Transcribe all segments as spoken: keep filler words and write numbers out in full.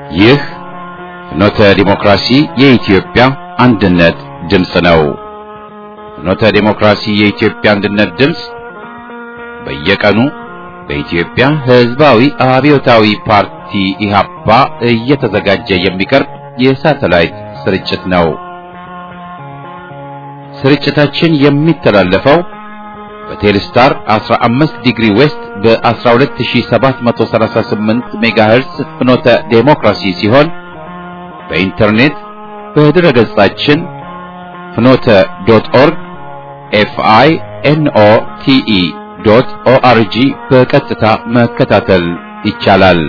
ይህ ፍኖተ ዲሞክራሲ የኢትዮጵያ አንድነት ድምፅ ነው። ፍኖተ ዲሞክራሲ የኢትዮጵያ አንድነት ድምፅ በየቀኑ በኢትዮጵያ ሕዝባዊ አብዮታዊ ፓርቲ ኢህአፓ እየተዘጋጀ የሚቀርብ የሳተላይት ስርጭት ነው። ስርጭታችን የሚተላለፈው በቴሌስታር አስራ አምስት ዲግሪ ዌስት በ1ሁለት ሺህ ሰባት መቶ ሰላሳ ስምንት ሜጋሄርስ ፍኖተ ዲሞክራሲ ሲሆን በኢንተርኔት በድረ ገጻችን ፍኖተ ዶት ኦርግ ኤፍ አይ ኤን ኦ ቲ ኢ ዶት ኦ አር ጂ በቀጥታ መከታተል ይቻላል።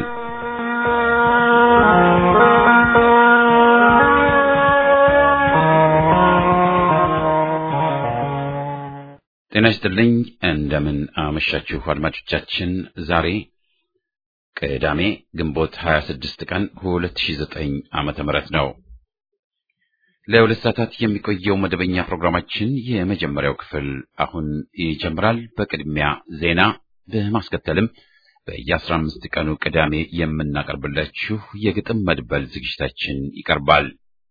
ጤና ይስጥልኝ። እንደምን አመሻችሁ አድማጮቻችን። ዛሬ ቅዳሜ ግንቦት ሃያ ስድስት ቀን ሁለት ሺህ ዘጠኝ ዓመተ ምህረት ነው። ለሁለት ሰዓታት የሚቆየው መደበኛ ፕሮግራማችን የመጀመሪያው ክፍል አሁን ይጀምራል። በቅድሚያ ዜና፣ በማስከተልም በየአስራ አምስት ቀኑ ቅዳሜ የምናቀርብላችሁ የግጥም መድበል ዝግጅታችን ይቀርባል።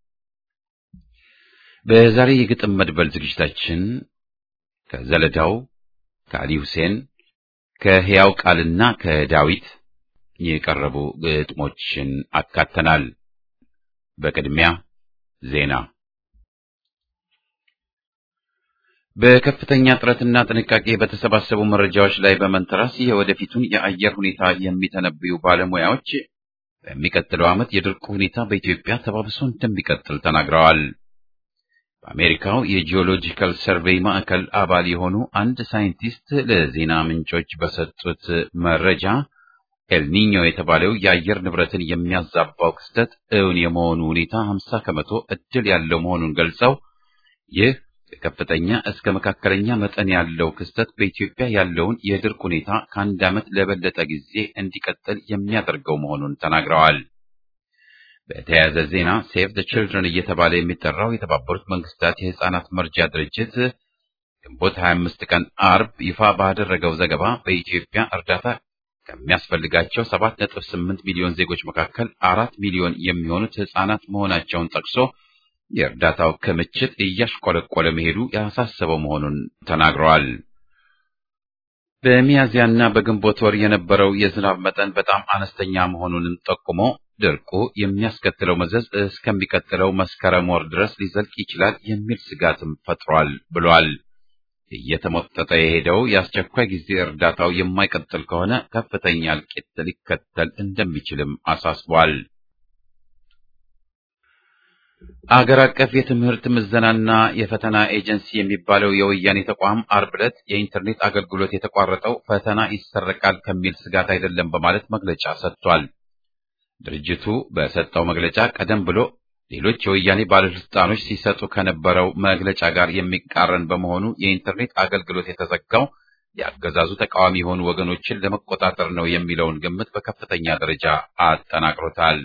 በዛሬ የግጥም መድበል ዝግጅታችን ከዘለዳው፣ ከአሊ ሁሴን፣ ከሕያው ቃልና ከዳዊት የቀረቡ ግጥሞችን አካተናል። በቅድሚያ ዜና። በከፍተኛ ጥረትና ጥንቃቄ በተሰባሰቡ መረጃዎች ላይ በመንተራስ የወደፊቱን የአየር ሁኔታ የሚተነብዩ ባለሙያዎች በሚቀጥለው ዓመት የድርቁ ሁኔታ በኢትዮጵያ ተባብሶ እንደሚቀጥል ተናግረዋል። በአሜሪካው የጂኦሎጂካል ሰርቬይ ማዕከል አባል የሆኑ አንድ ሳይንቲስት ለዜና ምንጮች በሰጡት መረጃ ኤልኒኞ የተባለው የአየር ንብረትን የሚያዛባው ክስተት እውን የመሆኑ ሁኔታ ሀምሳ ከመቶ እድል ያለው መሆኑን ገልጸው ይህ ከከፍተኛ እስከ መካከለኛ መጠን ያለው ክስተት በኢትዮጵያ ያለውን የድርቅ ሁኔታ ከአንድ ዓመት ለበለጠ ጊዜ እንዲቀጥል የሚያደርገው መሆኑን ተናግረዋል። በተያያዘ ዜና ሴቭ ዘ ችልድረን እየተባለ የሚጠራው የተባበሩት መንግስታት የህፃናት መርጃ ድርጅት ግንቦት ሃያ አምስት ቀን አርብ ይፋ ባደረገው ዘገባ በኢትዮጵያ እርዳታ ከሚያስፈልጋቸው ሰባት ነጥብ ስምንት ሚሊዮን ዜጎች መካከል አራት ሚሊዮን የሚሆኑት ህፃናት መሆናቸውን ጠቅሶ የእርዳታው ክምችት እያሽቆለቆለ መሄዱ ያሳሰበው መሆኑን ተናግረዋል። በሚያዝያና በግንቦት ወር የነበረው የዝናብ መጠን በጣም አነስተኛ መሆኑን ጠቁሞ ድርቁ የሚያስከትለው መዘዝ እስከሚቀጥለው መስከረም ወር ድረስ ሊዘልቅ ይችላል የሚል ስጋትም ፈጥሯል ብሏል። እየተሞጠጠ የሄደው የአስቸኳይ ጊዜ እርዳታው የማይቀጥል ከሆነ ከፍተኛ እልቂት ሊከተል እንደሚችልም አሳስቧል። አገር አቀፍ የትምህርት ምዘናና የፈተና ኤጀንሲ የሚባለው የወያኔ ተቋም ዓርብ ዕለት የኢንተርኔት አገልግሎት የተቋረጠው ፈተና ይሰረቃል ከሚል ስጋት አይደለም በማለት መግለጫ ሰጥቷል። ድርጅቱ በሰጠው መግለጫ ቀደም ብሎ ሌሎች የወያኔ ባለስልጣኖች ሲሰጡ ከነበረው መግለጫ ጋር የሚቃረን በመሆኑ የኢንተርኔት አገልግሎት የተዘጋው የአገዛዙ ተቃዋሚ የሆኑ ወገኖችን ለመቆጣጠር ነው የሚለውን ግምት በከፍተኛ ደረጃ አጠናክሮታል።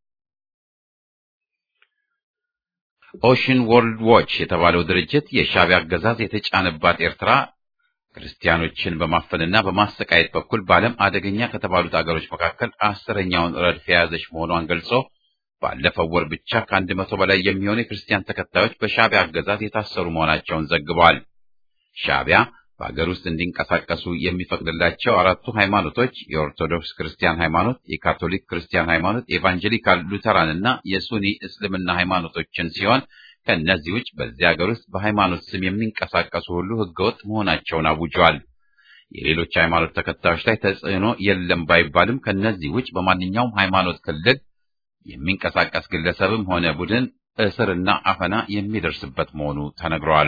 ኦሽን ወርልድ ዎች የተባለው ድርጅት የሻዕቢያ አገዛዝ የተጫነባት ኤርትራ ክርስቲያኖችን በማፈንና በማሰቃየት በኩል በዓለም አደገኛ ከተባሉት አገሮች መካከል አስረኛውን ረድፍ የያዘች መሆኗን ገልጾ ባለፈው ወር ብቻ ከአንድ መቶ በላይ የሚሆኑ የክርስቲያን ተከታዮች በሻዕቢያ አገዛዝ የታሰሩ መሆናቸውን ዘግቧል። ሻዕቢያ በአገር ውስጥ እንዲንቀሳቀሱ የሚፈቅድላቸው አራቱ ሃይማኖቶች የኦርቶዶክስ ክርስቲያን ሃይማኖት፣ የካቶሊክ ክርስቲያን ሃይማኖት፣ የኢቫንጀሊካል ሉተራንና የሱኒ እስልምና ሃይማኖቶችን ሲሆን ከእነዚህ ውጭ በዚህ ሀገር ውስጥ በሃይማኖት ስም የሚንቀሳቀሱ ሁሉ ህገወጥ መሆናቸውን አውጇል። የሌሎች ሃይማኖት ተከታዮች ላይ ተጽዕኖ የለም ባይባልም ከእነዚህ ውጭ በማንኛውም ሃይማኖት ክልል የሚንቀሳቀስ ግለሰብም ሆነ ቡድን እስርና አፈና የሚደርስበት መሆኑ ተነግሯል።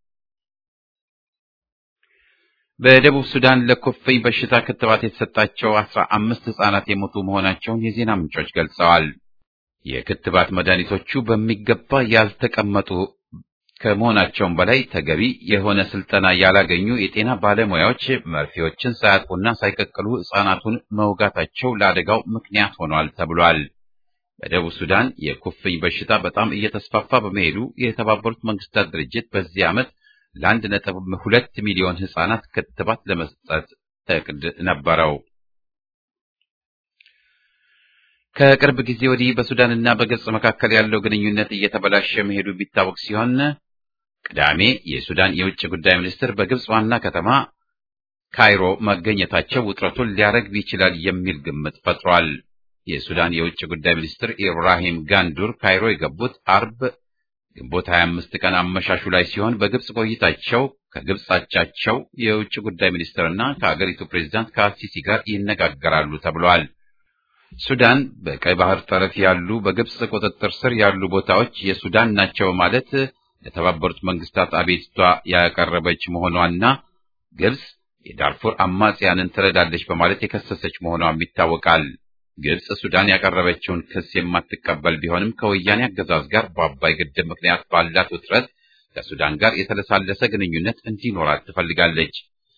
በደቡብ ሱዳን ለኩፍኝ በሽታ ክትባት የተሰጣቸው አስራ አምስት ህጻናት የሞቱ መሆናቸውን የዜና ምንጮች ገልጸዋል። የክትባት መድኃኒቶቹ በሚገባ ያልተቀመጡ ከመሆናቸውም በላይ ተገቢ የሆነ ስልጠና ያላገኙ የጤና ባለሙያዎች መርፌዎችን ሳያጥቁና ሳይቀቅሉ ህጻናቱን መውጋታቸው ለአደጋው ምክንያት ሆኗል ተብሏል። በደቡብ ሱዳን የኩፍኝ በሽታ በጣም እየተስፋፋ በመሄዱ የተባበሩት መንግስታት ድርጅት በዚህ ዓመት ለአንድ ነጥብ ሁለት ሚሊዮን ህጻናት ክትባት ለመስጠት እቅድ ነበረው። ከቅርብ ጊዜ ወዲህ በሱዳንና በግብጽ መካከል ያለው ግንኙነት እየተበላሸ መሄዱ ቢታወቅ ሲሆን ቅዳሜ የሱዳን የውጭ ጉዳይ ሚኒስትር በግብጽ ዋና ከተማ ካይሮ መገኘታቸው ውጥረቱን ሊያረግብ ይችላል የሚል ግምት ፈጥሯል። የሱዳን የውጭ ጉዳይ ሚኒስትር ኢብራሂም ጋንዱር ካይሮ የገቡት አርብ ግንቦት ሀያ አምስት ቀን አመሻሹ ላይ ሲሆን በግብጽ ቆይታቸው ከግብጽ አቻቸው የውጭ ጉዳይ ሚኒስትርና ከአገሪቱ ፕሬዝዳንት ከአልሲሲ ጋር ይነጋገራሉ ተብሏል። ሱዳን በቀይ ባህር ጠረፍ ያሉ በግብጽ ቁጥጥር ስር ያሉ ቦታዎች የሱዳን ናቸው ማለት ለተባበሩት መንግስታት አቤቱታ ያቀረበች መሆኗና ግብጽ የዳርፉር አማጽያንን ትረዳለች በማለት የከሰሰች መሆኗም ይታወቃል። ግብጽ ሱዳን ያቀረበችውን ክስ የማትቀበል ቢሆንም ከወያኔ አገዛዝ ጋር በአባይ ግድብ ምክንያት ባላት ውጥረት ከሱዳን ጋር የተለሳለሰ ግንኙነት እንዲኖራት ትፈልጋለች።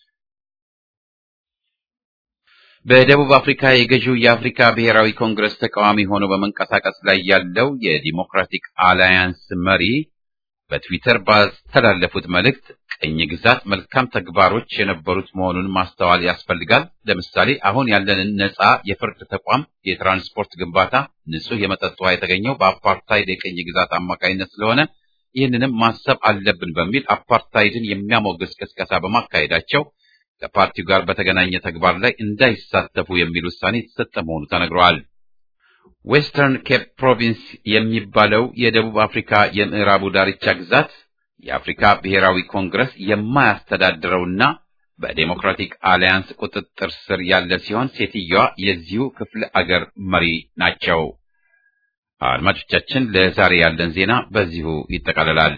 በደቡብ አፍሪካ የገዢው የአፍሪካ ብሔራዊ ኮንግረስ ተቃዋሚ ሆኖ በመንቀሳቀስ ላይ ያለው የዲሞክራቲክ አላያንስ መሪ በትዊተር ባስተላለፉት መልእክት ቅኝ ግዛት መልካም ተግባሮች የነበሩት መሆኑን ማስተዋል ያስፈልጋል። ለምሳሌ አሁን ያለንን ነጻ የፍርድ ተቋም፣ የትራንስፖርት ግንባታ፣ ንጹህ የመጠጥ ውሃ የተገኘው በአፓርታይድ የቅኝ ግዛት አማካይነት ስለሆነ ይህንንም ማሰብ አለብን በሚል አፓርታይድን የሚያሞግስ ቅስቀሳ በማካሄዳቸው ከፓርቲው ጋር በተገናኘ ተግባር ላይ እንዳይሳተፉ የሚል ውሳኔ የተሰጠ መሆኑ ተነግሯል። ዌስተርን ኬፕ ፕሮቪንስ የሚባለው የደቡብ አፍሪካ የምዕራቡ ዳርቻ ግዛት የአፍሪካ ብሔራዊ ኮንግረስ የማያስተዳድረውና በዴሞክራቲክ አሊያንስ ቁጥጥር ስር ያለ ሲሆን ሴትዮዋ የዚሁ ክፍለ አገር መሪ ናቸው። አድማጮቻችን፣ ለዛሬ ያለን ዜና በዚሁ ይጠቃልላል።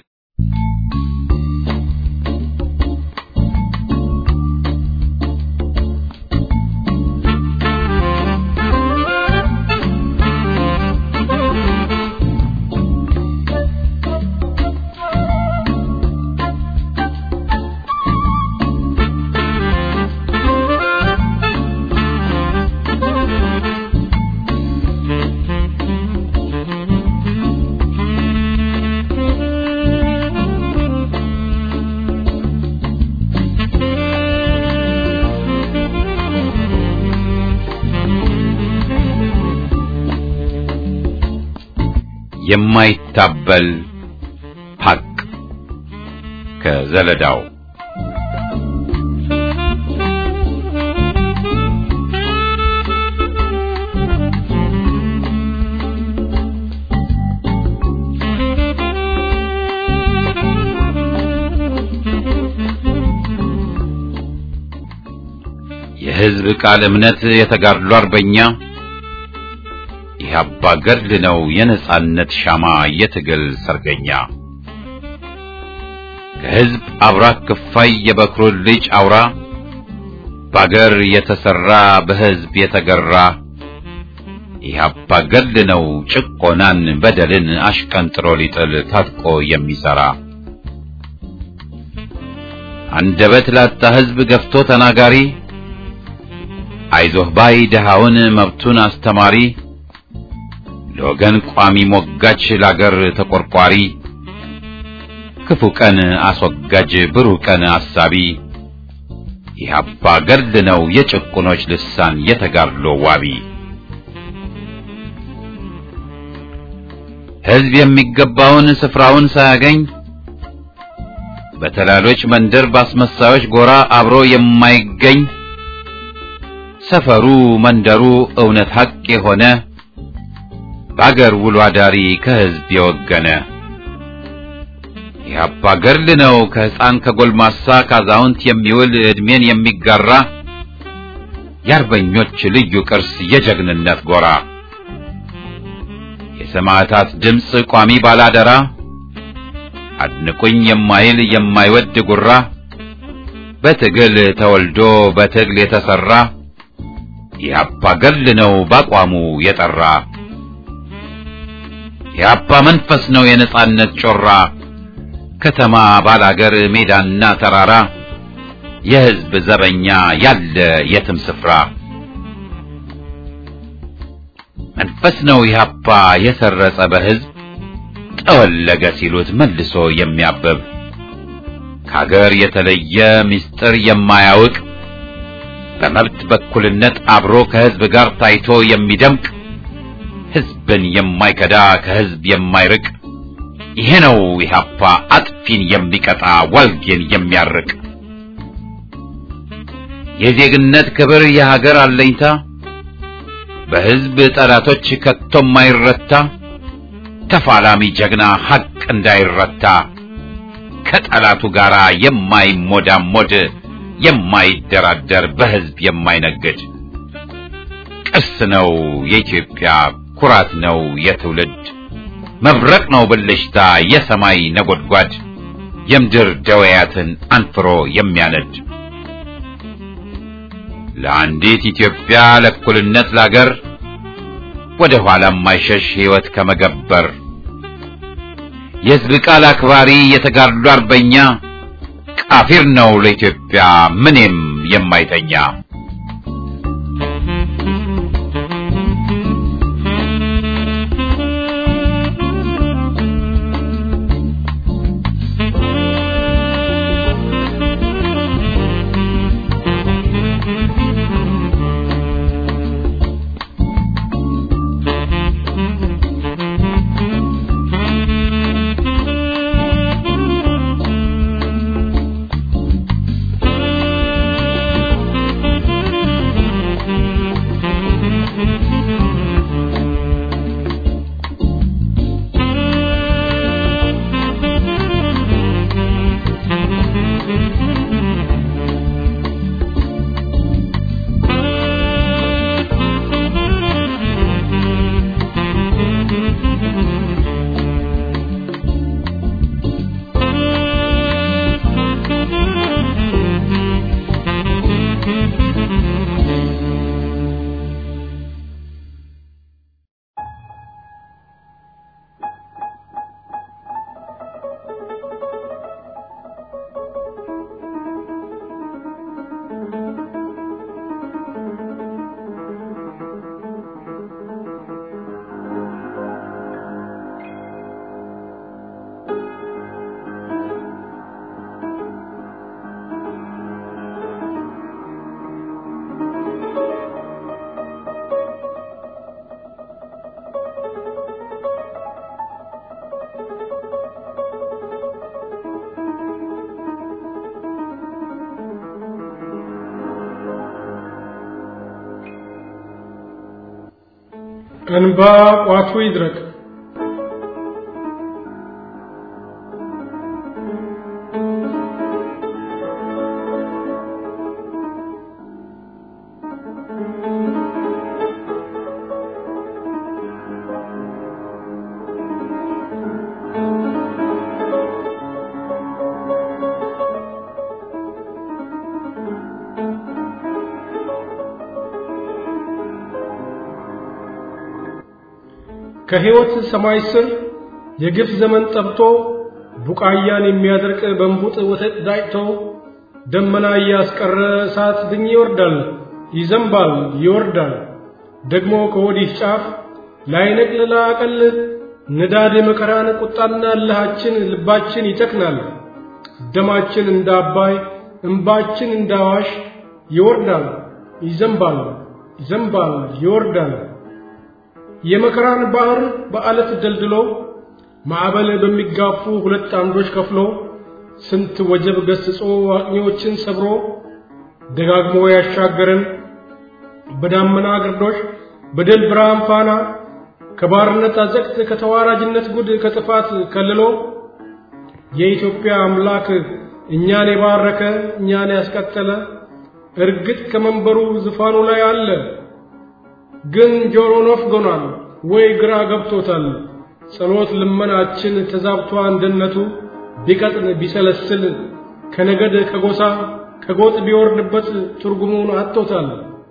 የማይታበል ሐቅ ከዘለዳው የሕዝብ ቃል እምነት የተጋድሎ አርበኛ የአባ ገድል ነው የነጻነት ሻማ የትግል ሰርገኛ ከሕዝብ አብራክ ክፋይ የበኩር ልጅ አውራ ባገር የተሰራ በሕዝብ የተገራ የአባ ገድል ነው ጭቆናን በደልን አሽቀንጥሮ ሊጥል ታጥቆ የሚሰራ አንደበት ላጣ ሕዝብ ገፍቶ ተናጋሪ አይዞህ ባይ ደሃውን መብቱን አስተማሪ ለወገን ቋሚ ሞጋች ለአገር ተቆርቋሪ ክፉ ቀን አስወጋጅ ብሩህ ቀን አሳቢ የአባ ገድል ነው የጭቁኖች ልሳን የተጋድሎ ዋቢ ሕዝብ የሚገባውን ስፍራውን ሳያገኝ በተላሎች መንደር ባስመሳዮች ጎራ አብሮ የማይገኝ ሰፈሩ መንደሩ እውነት ሐቅ የሆነ ባገር ውሎ አዳሪ ከሕዝብ የወገነ የአባ ገድል ነው ከሕፃን ከጎልማሳ ካዛውንት የሚውል ዕድሜን የሚጋራ የአርበኞች ልዩ ቅርስ የጀግንነት ጎራ የሰማዕታት ድምፅ ቋሚ ባላደራ አድንቁኝ የማይል የማይወድ ጉራ በትግል ተወልዶ በትግል የተሰራ የአባ ገድል ነው ባቋሙ የጠራ የአባ መንፈስ ነው የነጻነት ጮራ ከተማ ባላገር ሜዳና ተራራ የሕዝብ ዘበኛ ያለ የትም ስፍራ መንፈስ ነው የአባ የሰረጸ በሕዝብ ጠወለገ ሲሉት መልሶ የሚያበብ ከአገር የተለየ ምስጢር የማያውቅ በመብት በኩልነት አብሮ ከሕዝብ ጋር ታይቶ የሚደምቅ ህዝብን የማይከዳ ከህዝብ የማይርቅ ይሄ ነው ኢህአፓ አጥፊን የሚቀጣ ዋልጌን የሚያርቅ የዜግነት ክብር የሀገር አለኝታ በህዝብ ጠላቶች ከቶም ማይረታ ተፋላሚ ጀግና ሐቅ እንዳይረታ ከጠላቱ ጋራ የማይሞዳሞድ የማይደራደር በህዝብ የማይነግድ ቅርስ ነው የኢትዮጵያ ኩራት ነው የትውልድ መብረቅ ነው ብልሽታ የሰማይ ነጎድጓድ የምድር ደወያትን አንፍሮ የሚያነድ ለአንዲት ኢትዮጵያ ለእኩልነት ለአገር ወደ ኋላ ማይሸሽ ህይወት ከመገበር የህዝብ ቃል አክባሪ የተጋድሎ አርበኛ ቃፊር ነው ለኢትዮጵያ ምንም የማይተኛ እንባ ቋቱ ይድረቅ ከህይወት ሰማይ ስር የግፍ ዘመን ጠብቶ ቡቃያን የሚያደርቅ በእንቡጥ ወተት ዳይቶ ደመና ያስቀረ እሳት ድኝ ይወርዳል ይዘንባል ይወርዳል ደግሞ ከወዲህ ጫፍ ላይነቅል ላቀል ንዳድ መከራን ቁጣና ለሃችን ልባችን ይተክናል ደማችን እንደ አባይ እንባችን እንደ አዋሽ ይወርዳል ይዘንባል ይዘንባል ይወርዳል የመከራን ባህር በአለት ደልድሎ ማዕበል በሚጋፉ ሁለት አምዶች ከፍሎ ስንት ወጀብ ገስጾ አቅኞችን ሰብሮ ደጋግሞ ያሻገረን በዳመና ግርዶሽ በደል ብርሃን ፋና ከባርነት አዘቅት ከተዋራጅነት ጉድ ከጥፋት ከልሎ የኢትዮጵያ አምላክ እኛን የባረከ እኛን ያስቀጠለ እርግጥ ከመንበሩ ዙፋኑ ላይ አለ ግን ጆሮ ነፍጎናል ወይ ግራ ገብቶታል ጸሎት ልመናችን ተዛብቷ እንደነቱ ቢቀጥን ቢሰለስል ከነገድ ከጎሳ ከጎጥ ቢወርድበት ትርጉሙን አጥቶታል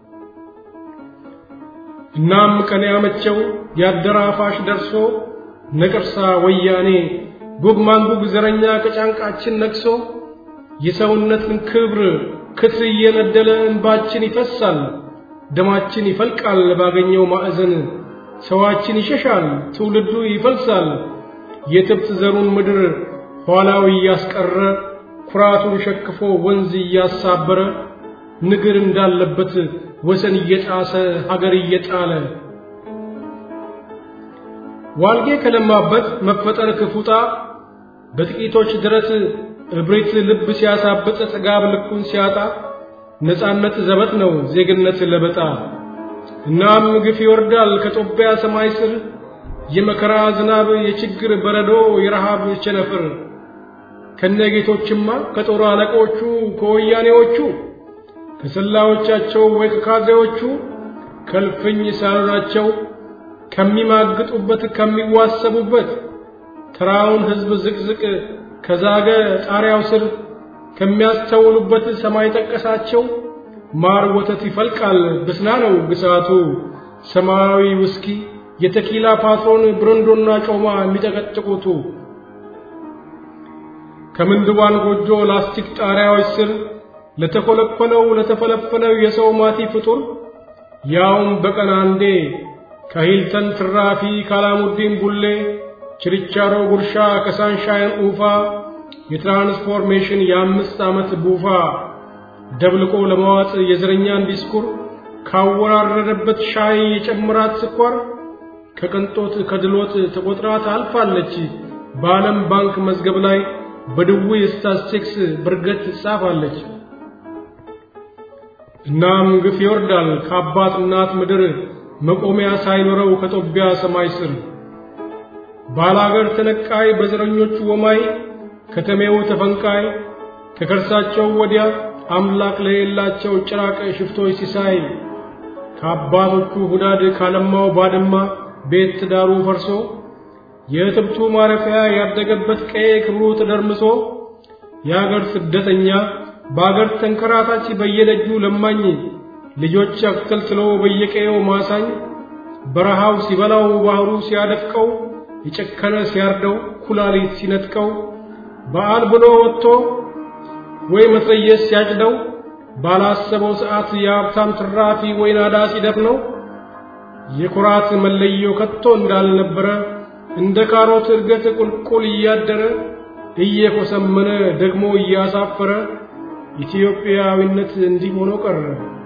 እናም ቀን ያመቸው ያደራፋሽ ደርሶ ነቅርሳ ወያኔ ጉግ ማንጉግ ዘረኛ ከጫንቃችን ነክሶ የሰውነትን ክብር ክትር እየነደለ እንባችን ይፈሳል ደማችን ይፈልቃል ባገኘው ማዕዘን ሰዋችን ይሸሻል ትውልዱ ይፈልሳል የትብት ዘሩን ምድር ኋላው ያስቀረ ኩራቱን ሸክፎ ወንዝ ያሳበረ ንግር እንዳለበት ወሰን እየጣሰ ሀገር እየጣለ ዋልጌ ከለማበት መፈጠር ክፉጣ በጥቂቶች ድረስ እብሪት ልብ ሲያሳብጥ ጥጋብ ልኩን ሲያጣ ነፃነት ዘበት ነው ዜግነት ለበጣ እናም ግፍ ይወርዳል ከጦቢያ ሰማይ ስር የመከራ ዝናብ የችግር በረዶ የረሃብ ቸነፍር ከነጌቶችማ ከጦር አለቆቹ ከወያኔዎቹ ከሰላዮቻቸው ወይ ከካድሬዎቹ ከልፍኝ ሳሎናቸው ከሚማግጡበት ከሚዋሰቡበት ተራውን ህዝብ ዝቅዝቅ ከዛገ ጣሪያው ስር ከሚያስተውሉበት ሰማይ ጠቀሳቸው ማር ወተት ይፈልቃል ብስና ነው ግሳቱ ሰማያዊ ውስኪ የተኪላ ፓትሮን ብረንዶና ጮማ የሚጠቀጥቁቱ ከምንድባን ጎጆ ላስቲክ ጣሪያዎች ስር ለተኮለኮለው ለተፈለፈለው የሰው ማቲ ፍጡር ያውም በቀን አንዴ ከሂልተን ትራፊ ካላሙዲን ቡሌ ችርቻሮ ጉርሻ ከሳንሻይን ኡፋ የትራንስፎርሜሽን የአምስት ዓመት ቡፋ ደብልቆ ለማዋጥ የዘረኛን ዲስኩር ካወራረደበት ሻይ የጨምራት ስኳር ከቅንጦት ከድሎት ተቆጥራ ታልፋለች በዓለም ባንክ መዝገብ ላይ በድውይ ስታቲስቲክስ ብርገት ትጻፋለች እናም ግፍ ይወርዳል ከአባት እናት ምድር መቆሚያ ሳይኖረው ከጦቢያ ሰማይ ስር ባላገር ተነቃይ በዘረኞቹ ወማይ ከተሜው ተፈንቃይ ከከርሳቸው ወዲያ አምላክ ለሌላቸው ጭራቅ ሽፍቶች ሲሳይ ከአባቶቹ ሁዳድ ካለማው ባድማ ቤት ዳሩ ፈርሶ የትብቱ ማረፊያ ያደገበት ቀዬ ክብሩ ተደርምሶ ያገር ስደተኛ ባገር ተንከራታች በየደጁ ለማኝ ልጆች አክተልትሎ በየቀየው ማሳኝ በረሃው ሲበላው ባህሩ ሲያደፍቀው የጨከነ ሲያርደው ኩላሊት ሲነጥቀው በዓል ብሎ ወጥቶ ወይ መትረየስ ሲያጭደው ባላሰበው ሰዓት የሀብታም ትራፊ ወይ ናዳ ሲደፍነው የኩራት መለዮ ከቶ እንዳልነበረ እንደ ካሮት እርገት ቁልቁል እያደረ እየኮሰመነ ደግሞ እያሳፈረ ኢትዮጵያዊነት እንዲህ ሆኖ ቀረ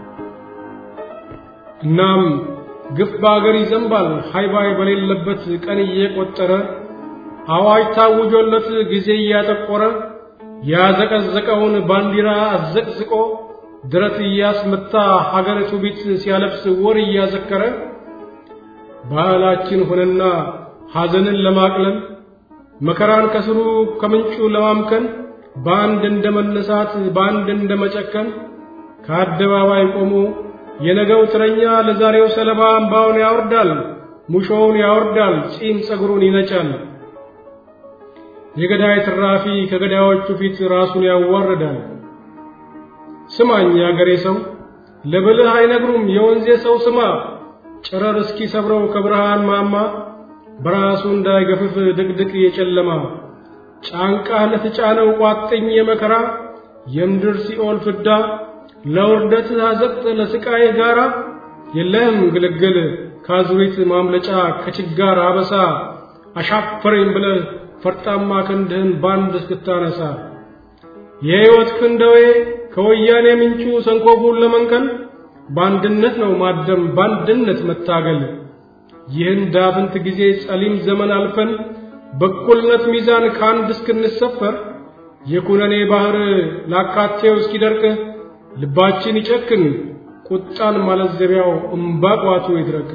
እናም ግፍ ባገር ይዘንባል ሃይባይ በሌለበት ቀን እየቆጠረ አዋጅ ታውጆለት ጊዜ እያጠቆረ ያዘቀዘቀውን ባንዲራ አዘቅዝቆ ድረት እያስመታ ሀገሪቱ ቢት ሲያለብስ ወር እያዘከረ ባህላችን ሆነና ሐዘንን ለማቅለል መከራን ከስሩ ከምንጩ ለማምከን ባንድ እንደመነሳት ባንድ እንደመጨከን ከአደባባይ ቆሞ የነገው ትረኛ ለዛሬው ሰለባ አምባውን ያወርዳል ሙሾውን ያወርዳል ጺም ጸጉሩን ይነጫል የገዳይ ትራፊ ከገዳዮቹ ፊት ራሱን ያዋርዳል ስማኝ ያገሬ ሰው ለብልህ አይነግሩም የወንዜ ሰው ስማ ጨረር እስኪ ሰብረው ከብርሃን ማማ በራሱ እንዳይገፍፍ ድቅድቅ የጨለማ ጫንቃ ለተጫነው ቋጥኝ የመከራ የምድር ሲኦል ፍዳ ለውርደት አዘቅት ለስቃይ ጋራ የለም ግልግል ካዙሪት ማምለጫ ከችጋር አበሳ አሻፈረኝ ብለ ፈርጣማ ክንድህን ባንድ እስክታነሳ የህይወት ክንደዌ ከወያኔ ምንጩ ሰንኮፉን ለመንከል ባንድነት ነው ማደም ባንድነት መታገል ይህን ዳፍንት ጊዜ ጸሊም ዘመን አልፈን በኩልነት ሚዛን ካንድ እስክንሰፈር የኩነኔ ባህር ላካቴው እስኪደርቅ ልባችን ይጨክን ቁጣን ማለዘቢያው እምባቋቱ ይድረቅ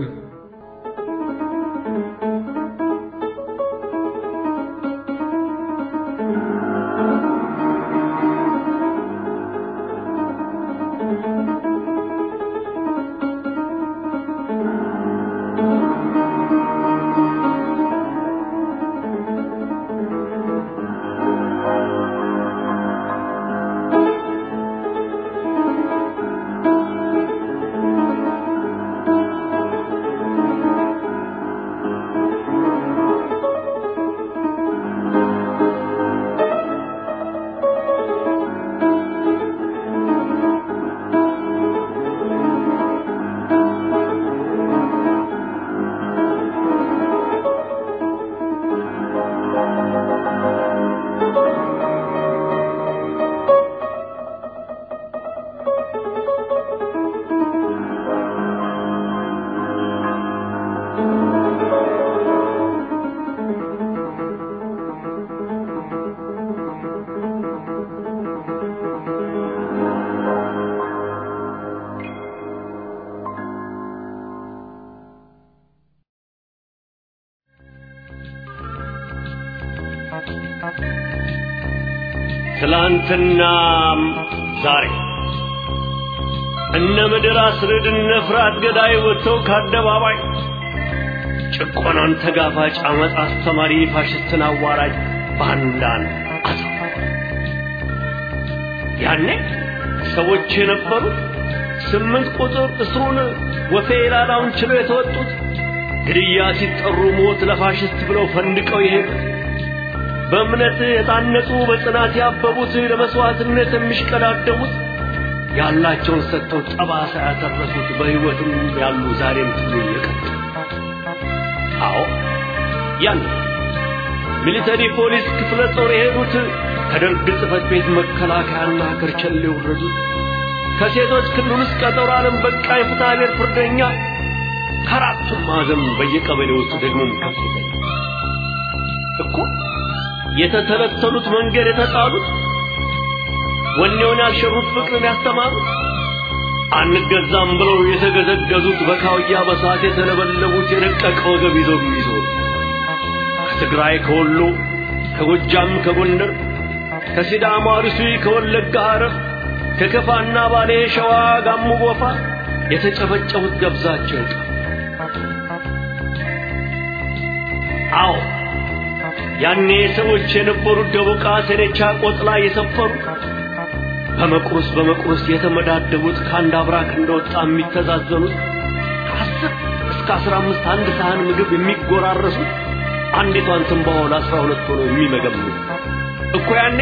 ትላንትናም ዛሬ እነ ምድር አስርድ እነ ፍርሃት ገዳይ ወጥተው ከአደባባይ ጭቆናን ተጋፋጭ አመጽ አስተማሪ ፋሽስትን አዋራጅ ባንዳን አዛ ያኔ ሰዎች የነበሩ ስምንት ቁጥር እስሩን ወፌላላውን ችለው የተወጡት ግድያ ሲጠሩ ሞት ለፋሽስት ብለው ፈንድቀው የሄዱት በእምነት የታነጹ በጽናት ያበቡት ለመስዋዕትነት የሚሽቀዳደሙት ያላቸውን ሰጥተው ጠባሳ ያተረፉት በህይወትም ያሉ ዛሬም ትሉ የቀጡ አዎ ያን ሚሊተሪ ፖሊስ ክፍለ ጦር የሄዱት ከደርግ ጽፈት ቤት መከላከያና ከርቸሌ ወረዱት ከሴቶች ክልል ውስጥ ቀጠሮ ዓለም በቃ የፍትሐብሔር ፍርደኛ ከአራቱም ማዕዘን በየቀበሌው ውስጥ ደግሞም ከፍተኛ እኮ የተተለተሉት መንገድ የተጣሉት ወኔውን ያልሸሩት ፍቅርን ያስተማሩት አንገዛም ብለው የተገዘገዙት በካውያ በሳት የተለበለቡት የረቀቀ ወገብ ይዘው የሚዞሩ ከትግራይ ከወሎ ከጎጃም ከጎንደር ከሲዳማ አርሲ ከወለጋ ሐረር ከከፋና ባሌ ሸዋ ጋሞ ጎፋ የተጨፈጨፉት ገብዛቸው ይጣ አዎ ያኔ ሰዎች የነበሩት ደቡቃ ሰኔቻ ቆጥላ የሰፈሩ በመቁረስ በመቁረስ የተመዳደቡት ካንድ አብራክ እንደወጣ የሚተዛዘኑት ከአስር እስከ አስራ አምስት አንድ ሳህን ምግብ የሚጎራረሱት አንዲቷን ትንባሆ ለአስራ ሁለት ሆኖ የሚመገቡ እኮ ያኔ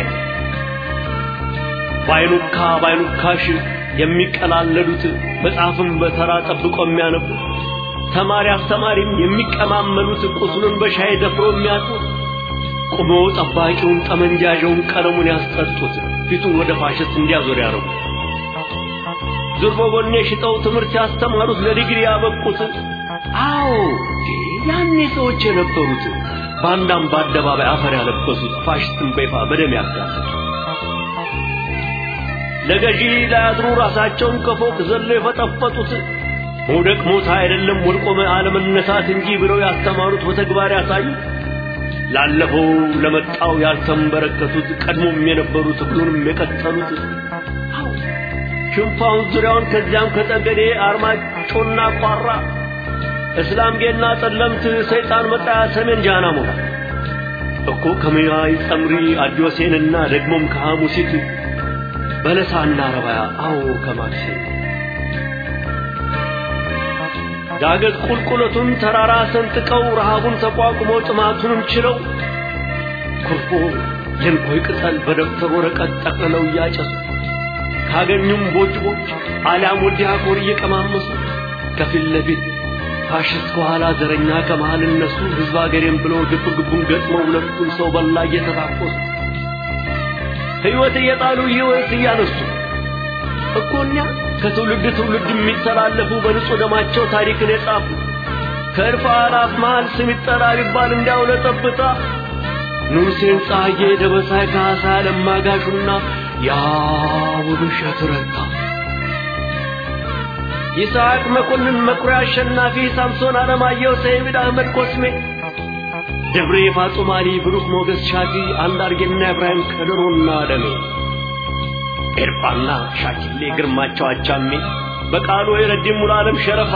ባይኑካ ባይኑካሽ የሚቀላለዱት መጽሐፍን በተራ ጠብቆ የሚያነቡ ተማሪ አስተማሪም የሚቀማመሉት ቁስሉን በሻይ ደፍሮ የሚያጡት ቆሞ ጠባቂውን ጠመንጃውን ቀለሙን ያስጠጡት ፊቱን ወደ ፋሽስት እንዲያዞር ያረጉ ዙርቦ ጎኔ ሽጠው ትምህርት ያስተማሩት ለዲግሪ ያበቁት አዎ ያኔ ሰዎች የነበሩት ባንዳም በአደባባይ አፈር ያለበሱት ፋሽስትን በይፋ በደም ያጋለጡ ለገዢ ለአድሩ ራሳቸውን ከፎቅ ዘለው የፈጠፈጡት መውደቅ ሞት አይደለም ወድቆ ዓለምነሳት እንጂ ብለው ያስተማሩት በተግባር ያሳዩ ላለፈው ለመጣው ያልተንበረከቱት ቀድሞም የነበሩት ሁሉንም የቀጠሉት ሽንፋውን ዙሪያውን ከዚያም ከጠገዴ አርማጮና ቋራ እስላም ጌና ጠለምት ሰይጣን መጣ ሰሜን ጃና ሞታ እኮ ከመያይ ጸምሪ አዲዮሴንና ደግሞም ከሐሙሲት በለሳና ረባያ አዎ ከማክሴ ዳገት ቁልቁለቱን ተራራ ሰንጥቀው ረሃቡን ተቋቁመው ጥማቱንም ችለው ኩርፎ የንኮይ ቅጠል በደብተር ወረቀት ጠቅልለው ያጨሱ ካገኙም ቦጭቦች አሊያም ወዲያ ኮር እየቀማመሱ ከፊት ለፊት ፋሽስት ከኋላ ዘረኛ ከመሃል እነሱ ህዝብ አገሬም ብሎ ግብ ግቡን ገጥመው ሁለቱን ሰው በላ እየተታኮሱ ህይወት እየጣሉ ህይወት እያነሱ እኮኛ ከትውልድ ትውልድ የሚተላለፉ በንጹህ ደማቸው ታሪክን የጻፉ ከእልፍ አላፍ መሃል ስም ይጠራ ቢባል እንዳው ለጠብታ ኑርሴን ጻዬ ደበሳይ ካሳ ለማጋሹና ያ ውብሸት ረታ ይስሐቅ መኮንን መኩሪያ አሸናፊ ሳምሶን አለማየሁ ሰይድ አህመድ ኮስሜ ደብሬ ፋጡማሊ ብሩክ ሞገስ ሻፊ አንዳርጌና ኢብራሂም ከድሮና ደሜ ኤርፋና ሻኪሌ ግርማቸው አቻሜ በቃሉ የረዲም ሙሉዓለም ሸረፋ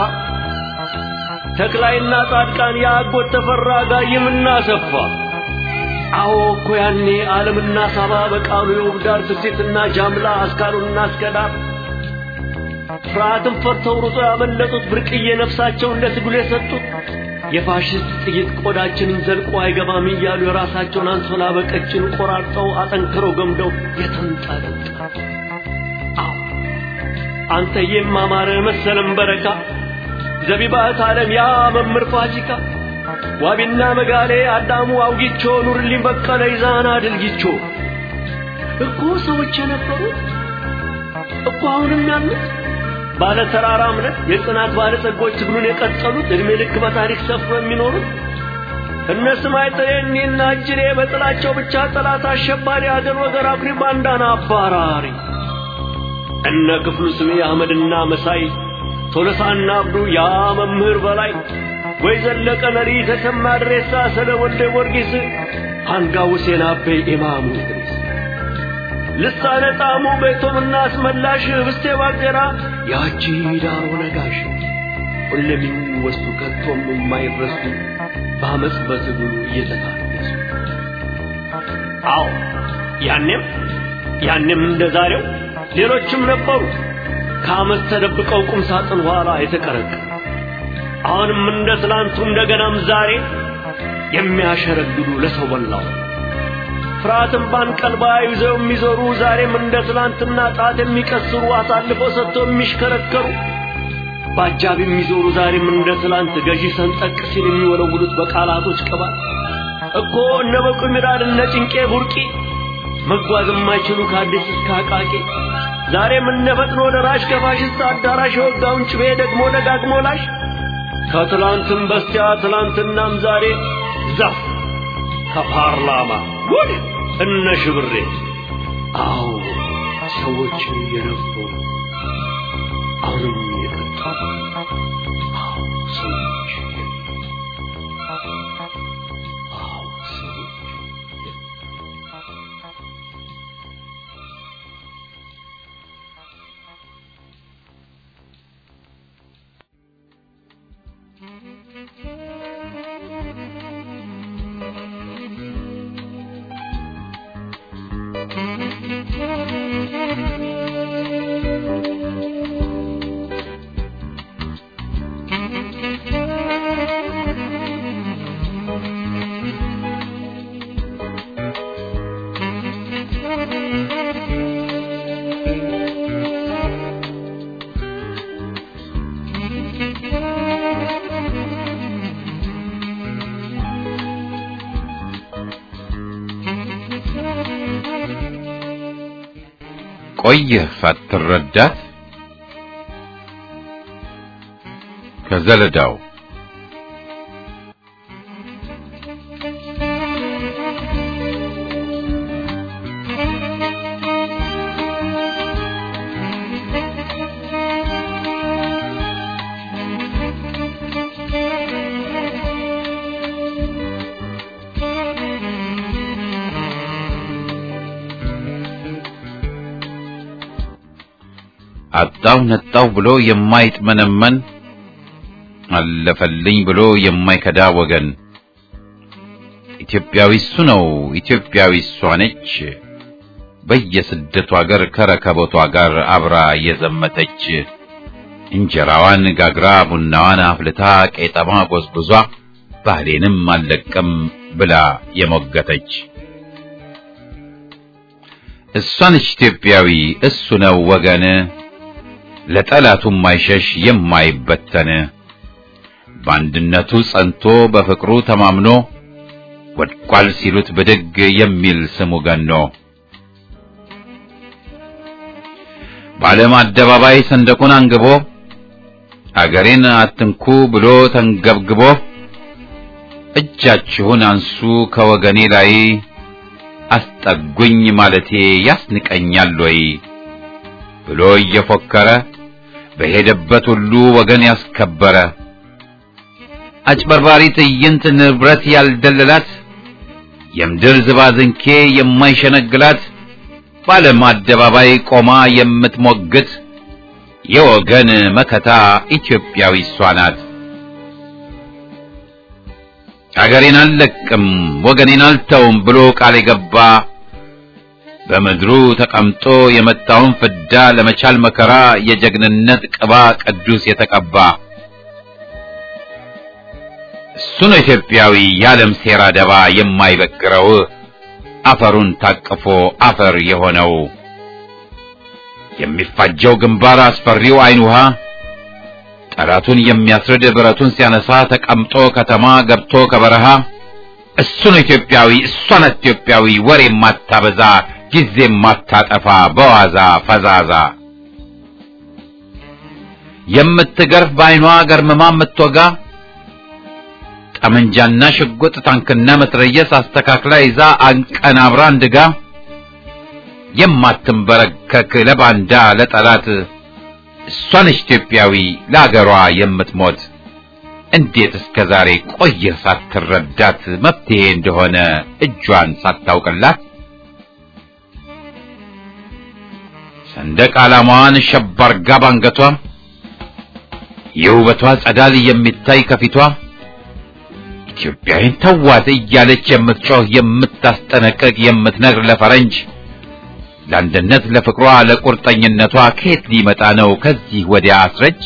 ተክላይና ጻድቃን ያጎት ተፈራ ጋይምና ሰፋ አዎ እኮ ያኔ ዓለምና ሳባ በቃሉ ይወብዳር ስሲትና ጃምላ አስካሩና አስከዳር ፍርሃትን ፈርተው ሩጦ ያመለጡት ብርቅዬ ነፍሳቸውን ለትግሉ የሰጡት የፋሽስት ጥይት ቆዳችንን ዘልቆ አይገባም እያሉ የራሳቸውን አንሶላ በቀጭን ቆራርጠው አጠንክረው ገምደው የተንጠለጠ አዎ አንተ የማማረ መሰለም በረካ ዘቢባት ዓለም ያ መምር ፋሲካ ዋቢና መጋሌ አዳሙ አውጊቾ ኑርልኝ በቀለ ይዛና ድልጊቾ እኮ ሰዎች የነበሩ እኮ አሁንም ያሉት ባለ ተራራም ነው የጽናት ባለ ጸጎች ትግሉን የቀጠሉት እድሜ ልክ በታሪክ ሰፍረው የሚኖሩት እነሱ ማይጠየኝና እጅሬ በጥላቸው ብቻ ጠላት አሸባሪ አገር ወገር አኩሪ ባንዳና አባራሪ እነ ክፍሉ ስሜ አህመድና መሳይ ቶለሳና አብዱ ያ መምህር በላይ ወይ ዘለቀ ነሪ ተሰማ ድሬሳ ሰለወልደ ወርጊስ አንጋው ሁሴን አቤ ኢማሙ ድሬስ ልሳነ ጣሙ ቤቶምና አስመላሽ ብስቴ ባገራ ያቺ ዳሮ ነጋሽ ሁሉም ወስቱ ከቶም የማይረሱ በአመጽ በትግሉ እየተታገሱ አው ያንም ያንም እንደዛሬው ሌሎችም ነበሩ ከአመት ተደብቀው ቁም ሳጥን ኋላ የተቀረቀ አሁንም እንደ ትላንቱ እንደገናም ዛሬ የሚያሸረግዱ ለሰው በላው ፍራትን ባንቀልባ ይዘው የሚዞሩ ዛሬም እንደ ትላንትና ጣት የሚቀስሩ አሳልፈው ሰጥተው የሚሽከረከሩ ባጃብ የሚዞሩ ዛሬም እንደ ትላንት ገዢ ሰንጠቅ ሲል የሚወለውሉት በቃላቶች ቅባት እኮ እነ በቁ ሚራድ እነ ጭንቄ ቡርቂ መጓዝ የማይችሉ ከአዲስ እስከ አቃቂ ዛሬም እነ ፈጥኖ ደራሽ ከፋሽስት አዳራሽ ወጋውን ጭቤ ደግሞ ደጋግሞ ላሽ ከትላንትም በስቲያ ትላንትናም ዛሬ ዛፍ ከፓርላማ ጉድ እነ ሽብሬ አው ሰዎች የነፉ አሁንም የቀጣ አው ሰዎች አው ሰዎች ቆየህ ሳትረዳት ከዘለዳው አጣው ነጣው ብሎ የማይጥመነመን አለፈልኝ ብሎ የማይከዳ ወገን ኢትዮጵያዊ እሱ ነው ኢትዮጵያዊ እሷ ነች በየስደቱ ሀገር ከረከቦቷ ጋር አብራ የዘመተች እንጀራዋን ጋግራ ቡናዋን አፍልታ ቄጠማ ጎዝጉዟ ባህሌንም አለቀም ብላ የሞገተች እሷ ነች ኢትዮጵያዊ እሱ ነው ወገን ለጠላቱ ማይሸሽ የማይበተን ባንድነቱ ጸንቶ በፍቅሩ ተማምኖ ወድቋል ሲሉት በደግ የሚል ስሙ ገኖ ባለም አደባባይ ሰንደቁን አንግቦ አገሬን አትንኩ ብሎ ተንገብግቦ እጃችሁን አንሱ ከወገኔ ላይ አስጠጉኝ ማለቴ ያስንቀኛል ወይ ብሎ እየፎከረ በሄደበት ሁሉ ወገን ያስከበረ አጭበርባሪ ትዕይንት ንብረት ያልደለላት የምድር ዝባዝንኬ የማይሸነግላት ባለም አደባባይ ቆማ የምትሞግት የወገን መከታ ኢትዮጵያዊ እሷ ናት አገሬን አልለቅም ወገኔን አልተውም ብሎ ቃል የገባ በመድሩ ተቀምጦ የመጣውን ፍዳ ለመቻል መከራ የጀግንነት ቅባ ቅዱስ የተቀባ እሱ ነው ኢትዮጵያዊ የዓለም ሴራ ደባ የማይበግረው አፈሩን ታቅፎ አፈር የሆነው የሚፋጀው ግንባር አስፈሪው አይን ውሃ ጠላቱን የሚያስርድ ብረቱን ሲያነሳ ተቀምጦ ከተማ ገብቶ ከበረሃ እሱ ነው ኢትዮጵያዊ እሷ ናት ኢትዮጵያዊ ወሬ ማታበዛ ጊዜ ማታጠፋ በዋዛ ፈዛዛ የምትገርፍ ባይኗ ገርመማ የምትወጋ ጠመንጃና ሽጉጥ ታንክና መትረየስ አስተካክላ ይዛ አንቀናብራ እንድጋ የማትንበረከክ ለባንዳ ለጠላት እሷ ነች ኢትዮጵያዊ ለአገሯ የምትሞት እንዴት እስከዛሬ ቆየህ ሳትረዳት መፍትሄ እንደሆነ እጇን ሳታውቅላት ሰንደቅ ዓላማዋን ሸባርጋ ባንገቷ የውበቷ ጸዳል የሚታይ ከፊቷ ኢትዮጵያን ተዋት እያለች የምትጮህ የምታስጠነቅቅ የምትነግር ለፈረንጅ ለአንድነት ለፍቅሯ ለቁርጠኝነቷ ከየት ሊመጣ ነው ከዚህ ወዲያ አስረጅ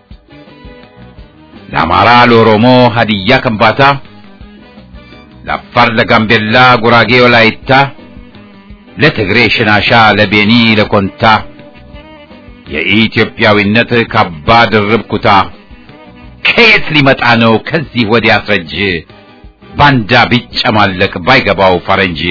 ለአማራ ለኦሮሞ ሀዲያ ከምባታ ለአፋር ለጋምቤላ ጉራጌ ወላይታ ለትግሬ ሽናሻ ለቤኒ ለኮንታ የኢትዮጵያዊነት ካባ ድርብ ኩታ ከየት ሊመጣ ነው ከዚህ ወዲያ አስረጅ ባንዳ ቢጨማለቅ ባይገባው ፈረንጅ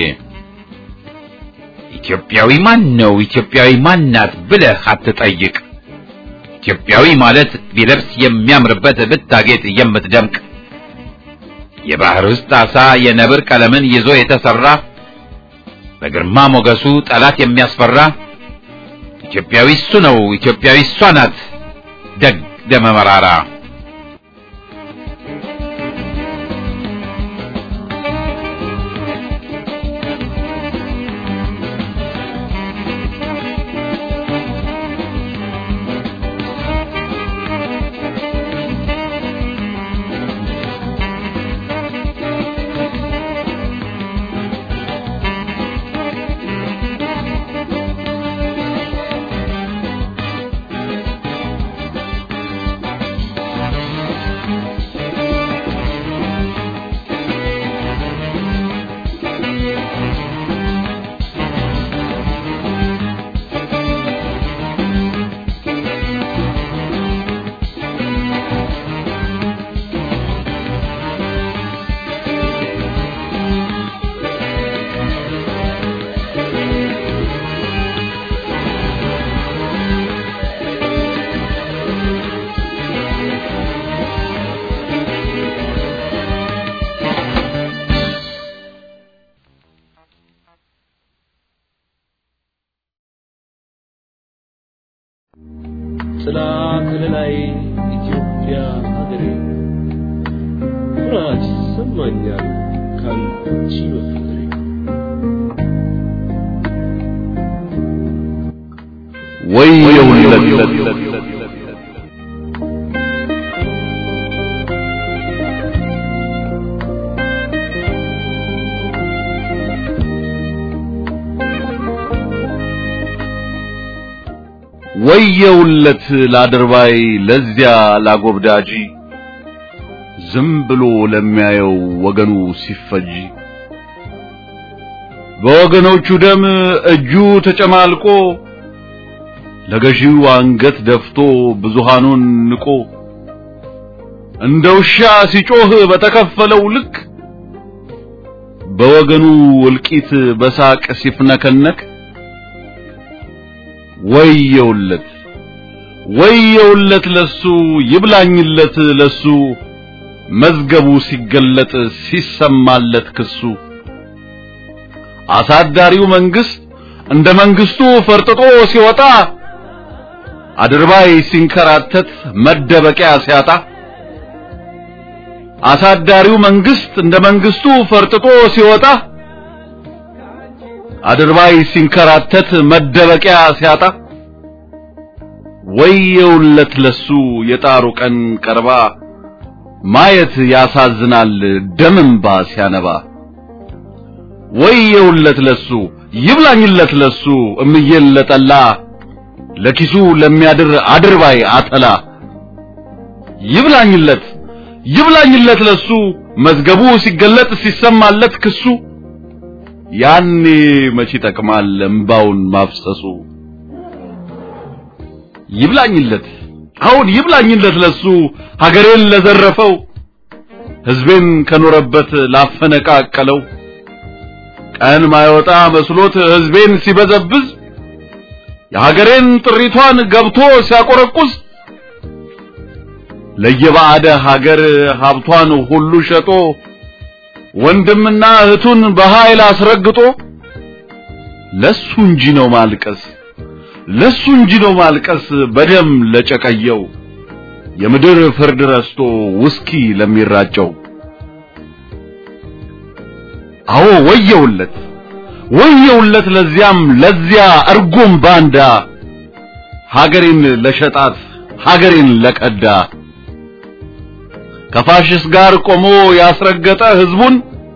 ኢትዮጵያዊ ማን ነው ኢትዮጵያዊ ማናት ብለህ አትጠይቅ ኢትዮጵያዊ ማለት ቢለብስ የሚያምርበት ብታጌጥ የምትደምቅ የባህር ውስጥ አሳ የነብር ቀለምን ይዞ የተሰራ በግርማ ሞገሱ ጠላት የሚያስፈራ ኢትዮጵያዊ እሱ ነው ኢትዮጵያዊ እሷ ናት ደግ ደመ መራራ ጽላት ለላይ ኢትዮጵያ ሀገሬ ኩራት ሰማኛል ካንቺ በፍቅሬ ወየውለት ወየውለት ላድርባይ ለዚያ ላጎብዳጂ ዝም ብሎ ለሚያየው ወገኑ ሲፈጂ በወገኖቹ ደም እጁ ተጨማልቆ ለገዢው አንገት ደፍቶ ብዙሃኑን ንቆ እንደውሻ ሲጮህ በተከፈለው ልክ በወገኑ እልቂት በሳቅ ሲፍነከነክ ወየውለት ወየውለት ለሱ ይብላኝለት ለሱ መዝገቡ ሲገለጥ ሲሰማለት ክሱ አሳዳሪው መንግስት እንደ መንግስቱ ፈርጥጦ ሲወጣ አድርባይ ሲንከራተት መደበቂያ ሲያጣ አሳዳሪው መንግስት እንደ መንግስቱ ፈርጥጦ ሲወጣ አድርባይ ሲንከራተት መደበቂያ ሲያጣ ወየውለት ለሱ የጣሩ ቀን ቀርባ ማየት ያሳዝናል ደምንባ ሲያነባ ወየውለት ለሱ ይብላኝለት ለሱ እምየለጠላ ለኪሱ ለሚያድር አድርባይ አተላ ይብላኝለት ይብላኝለት ለሱ መዝገቡ ሲገለጥ ሲሰማለት ክሱ ያኔ መቼ ተቀማል እንባውን ማፍሰሱ ይብላኝለት አሁን ይብላኝለት ለሱ ሀገሬን ለዘረፈው ህዝቤን ከኖረበት ላፈነቃቀለው ቀን ማይወጣ መስሎት ህዝቤን ሲበዘብዝ የሀገሬን ጥሪቷን ገብቶ ሲያቆረቁስ ለየባዕደ ሀገር ሀብቷን ሁሉ ሸጦ ወንድምና እህቱን በኃይል አስረግጦ ለሱ እንጂ ነው ማልቀስ ለሱ እንጂ ነው ማልቀስ በደም ለጨቀየው የምድር ፍርድ ረስቶ ውስኪ ለሚራጨው አዎ ወየውለት ወየውለት ለዚያም ለዚያ እርጉም ባንዳ ሀገሬን ለሸጣት ሀገሬን ለቀዳ ከፋሽስት ጋር ቆሞ ያስረገጠ ህዝቡን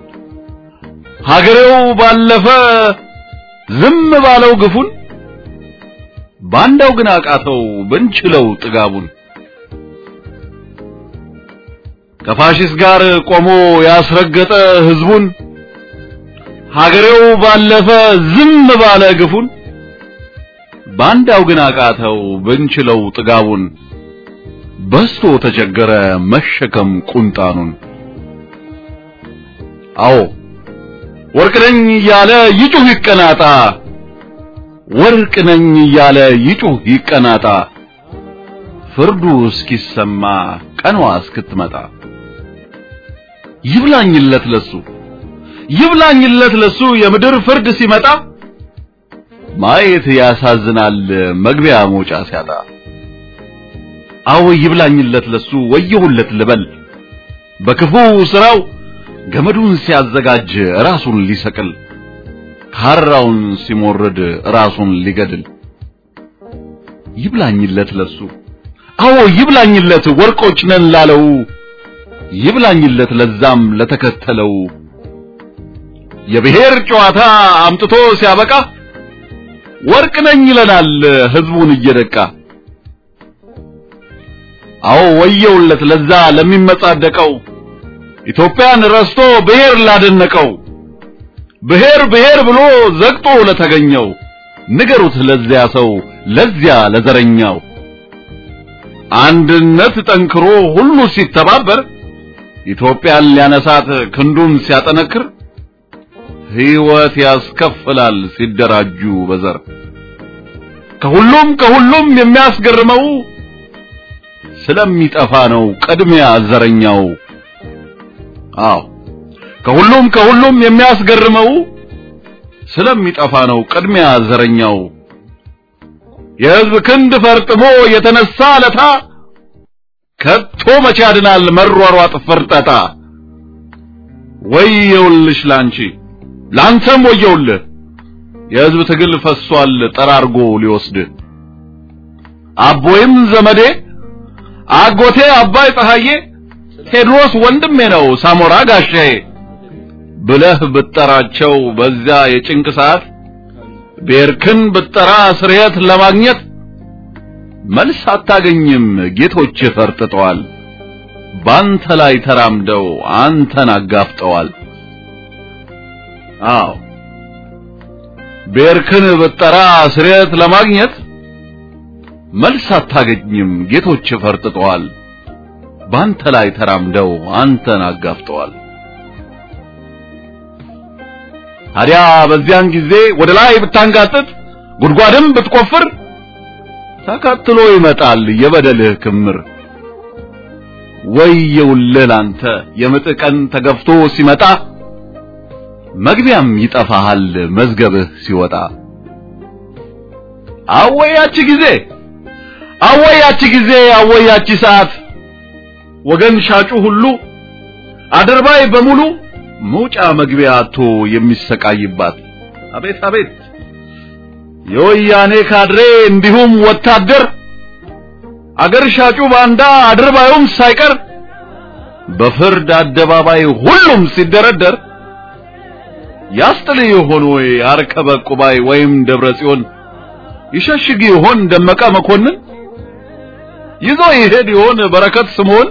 ሀገሬው ባለፈ ዝም ባለው ግፉን ባንዳው ግን አቃተው ብንችለው ጥጋቡን ከፋሽስት ጋር ቆሞ ያስረገጠ ህዝቡን ሀገሬው ባለፈ ዝም ባለ ግፉን ባንዳው ግን አቃተው ብንችለው ጥጋቡን በስቶ ተቸገረ መሸከም ቁንጣኑን አዎ ወርቅነኝ ያለ ይጩህ ይቀናጣ ወርቅነኝ ያለ ይጩህ ይቀናጣ ፍርዱ እስኪሰማ ቀኗ እስክትመጣ ይብላኝለት ለሱ ይብላኝለት ለሱ የምድር ፍርድ ሲመጣ ማየት ያሳዝናል መግቢያ መውጫ ሲያጣ አዎ ይብላኝለት ለሱ ወየሁለት ልበል በክፉ ስራው ገመዱን ሲያዘጋጅ ራሱን ሊሰቅል ካራውን ሲሞርድ ራሱን ሊገድል ይብላኝለት ለሱ አዎ ይብላኝለት ወርቆች ነን ላለው ይብላኝለት ለዛም ለተከተለው የብሔር ጨዋታ አምጥቶ ሲያበቃ ወርቅ ነኝ ይለናል ህዝቡን እየደቃ አዎ ወየውለት ለዛ ለሚመጻደቀው ኢትዮጵያን ረስቶ ብሔር ላደነቀው ብሔር ብሔር ብሎ ዘግቶ ለተገኘው ንገሩት ለዚያ ሰው ለዚያ ለዘረኛው አንድነት ጠንክሮ ሁሉ ሲተባበር ኢትዮጵያን ሊያነሳት ክንዱን ሲያጠነክር ህይወት ያስከፍላል ሲደራጁ በዘር ከሁሉም ከሁሉም የሚያስገርመው ስለሚጠፋ ነው ቅድሚያ ዘረኛው አዎ ከሁሉም ከሁሉም የሚያስገርመው ስለሚጠፋ ነው ቅድሚያ ዘረኛው የህዝብ ክንድ ፈርጥሞ የተነሳ ለታ ከቶ መቼ ያድናል መሯሯጥ ፈርጠጣ ወየውልሽ ላንቺ ላንተም ወየውልህ የህዝብ ትግል ፈሷል ጠራርጎ ሊወስድ አቦይም ዘመዴ አጎቴ አባይ ፀሐዬ ቴድሮስ ወንድሜ ነው ሳሞራ ጋሼ ብለህ ብትጠራቸው በዚያ የጭንቅ ሰዓት ቤርክን ብትጠራ ስርየት ለማግኘት መልስ አታገኝም ጌቶች ፈርጥጠዋል ባንተ ላይ ተራምደው አንተን አጋፍጠዋል አዎ ቤርክን ብትጠራ ስርየት ለማግኘት መልስ አታገኝም ጌቶች ፈርጥጠዋል ባንተ ላይ ተራምደው አንተን አጋፍጠዋል ታዲያ በዚያን ጊዜ ወደ ላይ ብታንጋጥጥ ጉድጓድም ብትቆፍር ተከትሎ ይመጣል የበደልህ ክምር ወየውልህ ላንተ የምጥቀን ተገፍቶ ሲመጣ መግቢያም ይጠፋሃል መዝገብህ ሲወጣ አወያቺ ጊዜ አወያቺ ጊዜ አወያቺ ሰዓት ወገን ሻጩ ሁሉ አድርባይ በሙሉ መውጫ መግቢያ አጥቶ የሚሰቃይባት አቤት አቤት የወያኔ ካድሬ እንዲሁም ወታደር አገር ሻጩ ባንዳ አድርባዩም ሳይቀር በፍርድ አደባባይ ሁሉም ሲደረደር ያስጥል ይሆን ወይ አርከበ ቁባይ ወይም ደብረ ጽዮን ይሸሽግ ይሆን ደመቀ መኮንን ይዞ ይሄድ ይሆን በረከት ስምዖን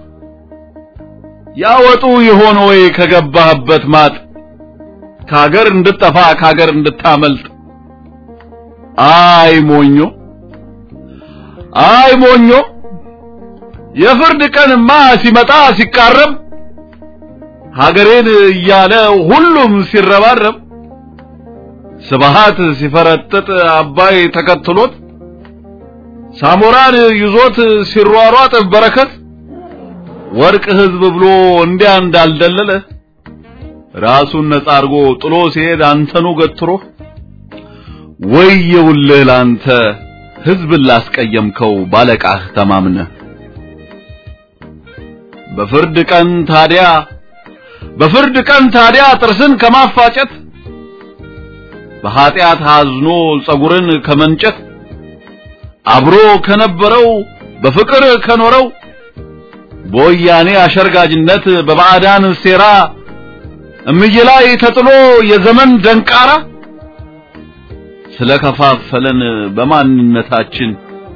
ያወጡ ይሆን ወይ ከገባህበት ማጥ ካገር እንድትጠፋ ካገር እንድታመልጥ አይ ሞኞ አይ ሞኞ የፍርድ ቀንማ ሲመጣ ሲቃረብ ሀገሬን እያለ ሁሉም ሲረባረብ ስብሃት ሲፈረጥጥ አባይ ተከትሎት ሳሞራን ይዞት ሲሯሯጥ በረከት ወርቅ ህዝብ ብሎ እንዲያ እንዳልደለለ ራሱን ነፃ አርጎ ጥሎ ሲሄድ አንተኑ ገትሮ ወየውልህ ላንተ ህዝብ ላስቀየምከው ባለቃህ ተማምነ በፍርድ ቀን ታዲያ በፍርድ ቀን ታዲያ ጥርስን ከማፋጨት በኃጢአት አዝኖ ጸጉርን ከመንጨት አብሮ ከነበረው በፍቅር ከኖረው በወያኔ አሸርጋጅነት በባዕዳን ሴራ እምይላይ ተጥሎ የዘመን ደንቃራ ስለከፋፈለን በማንነታችን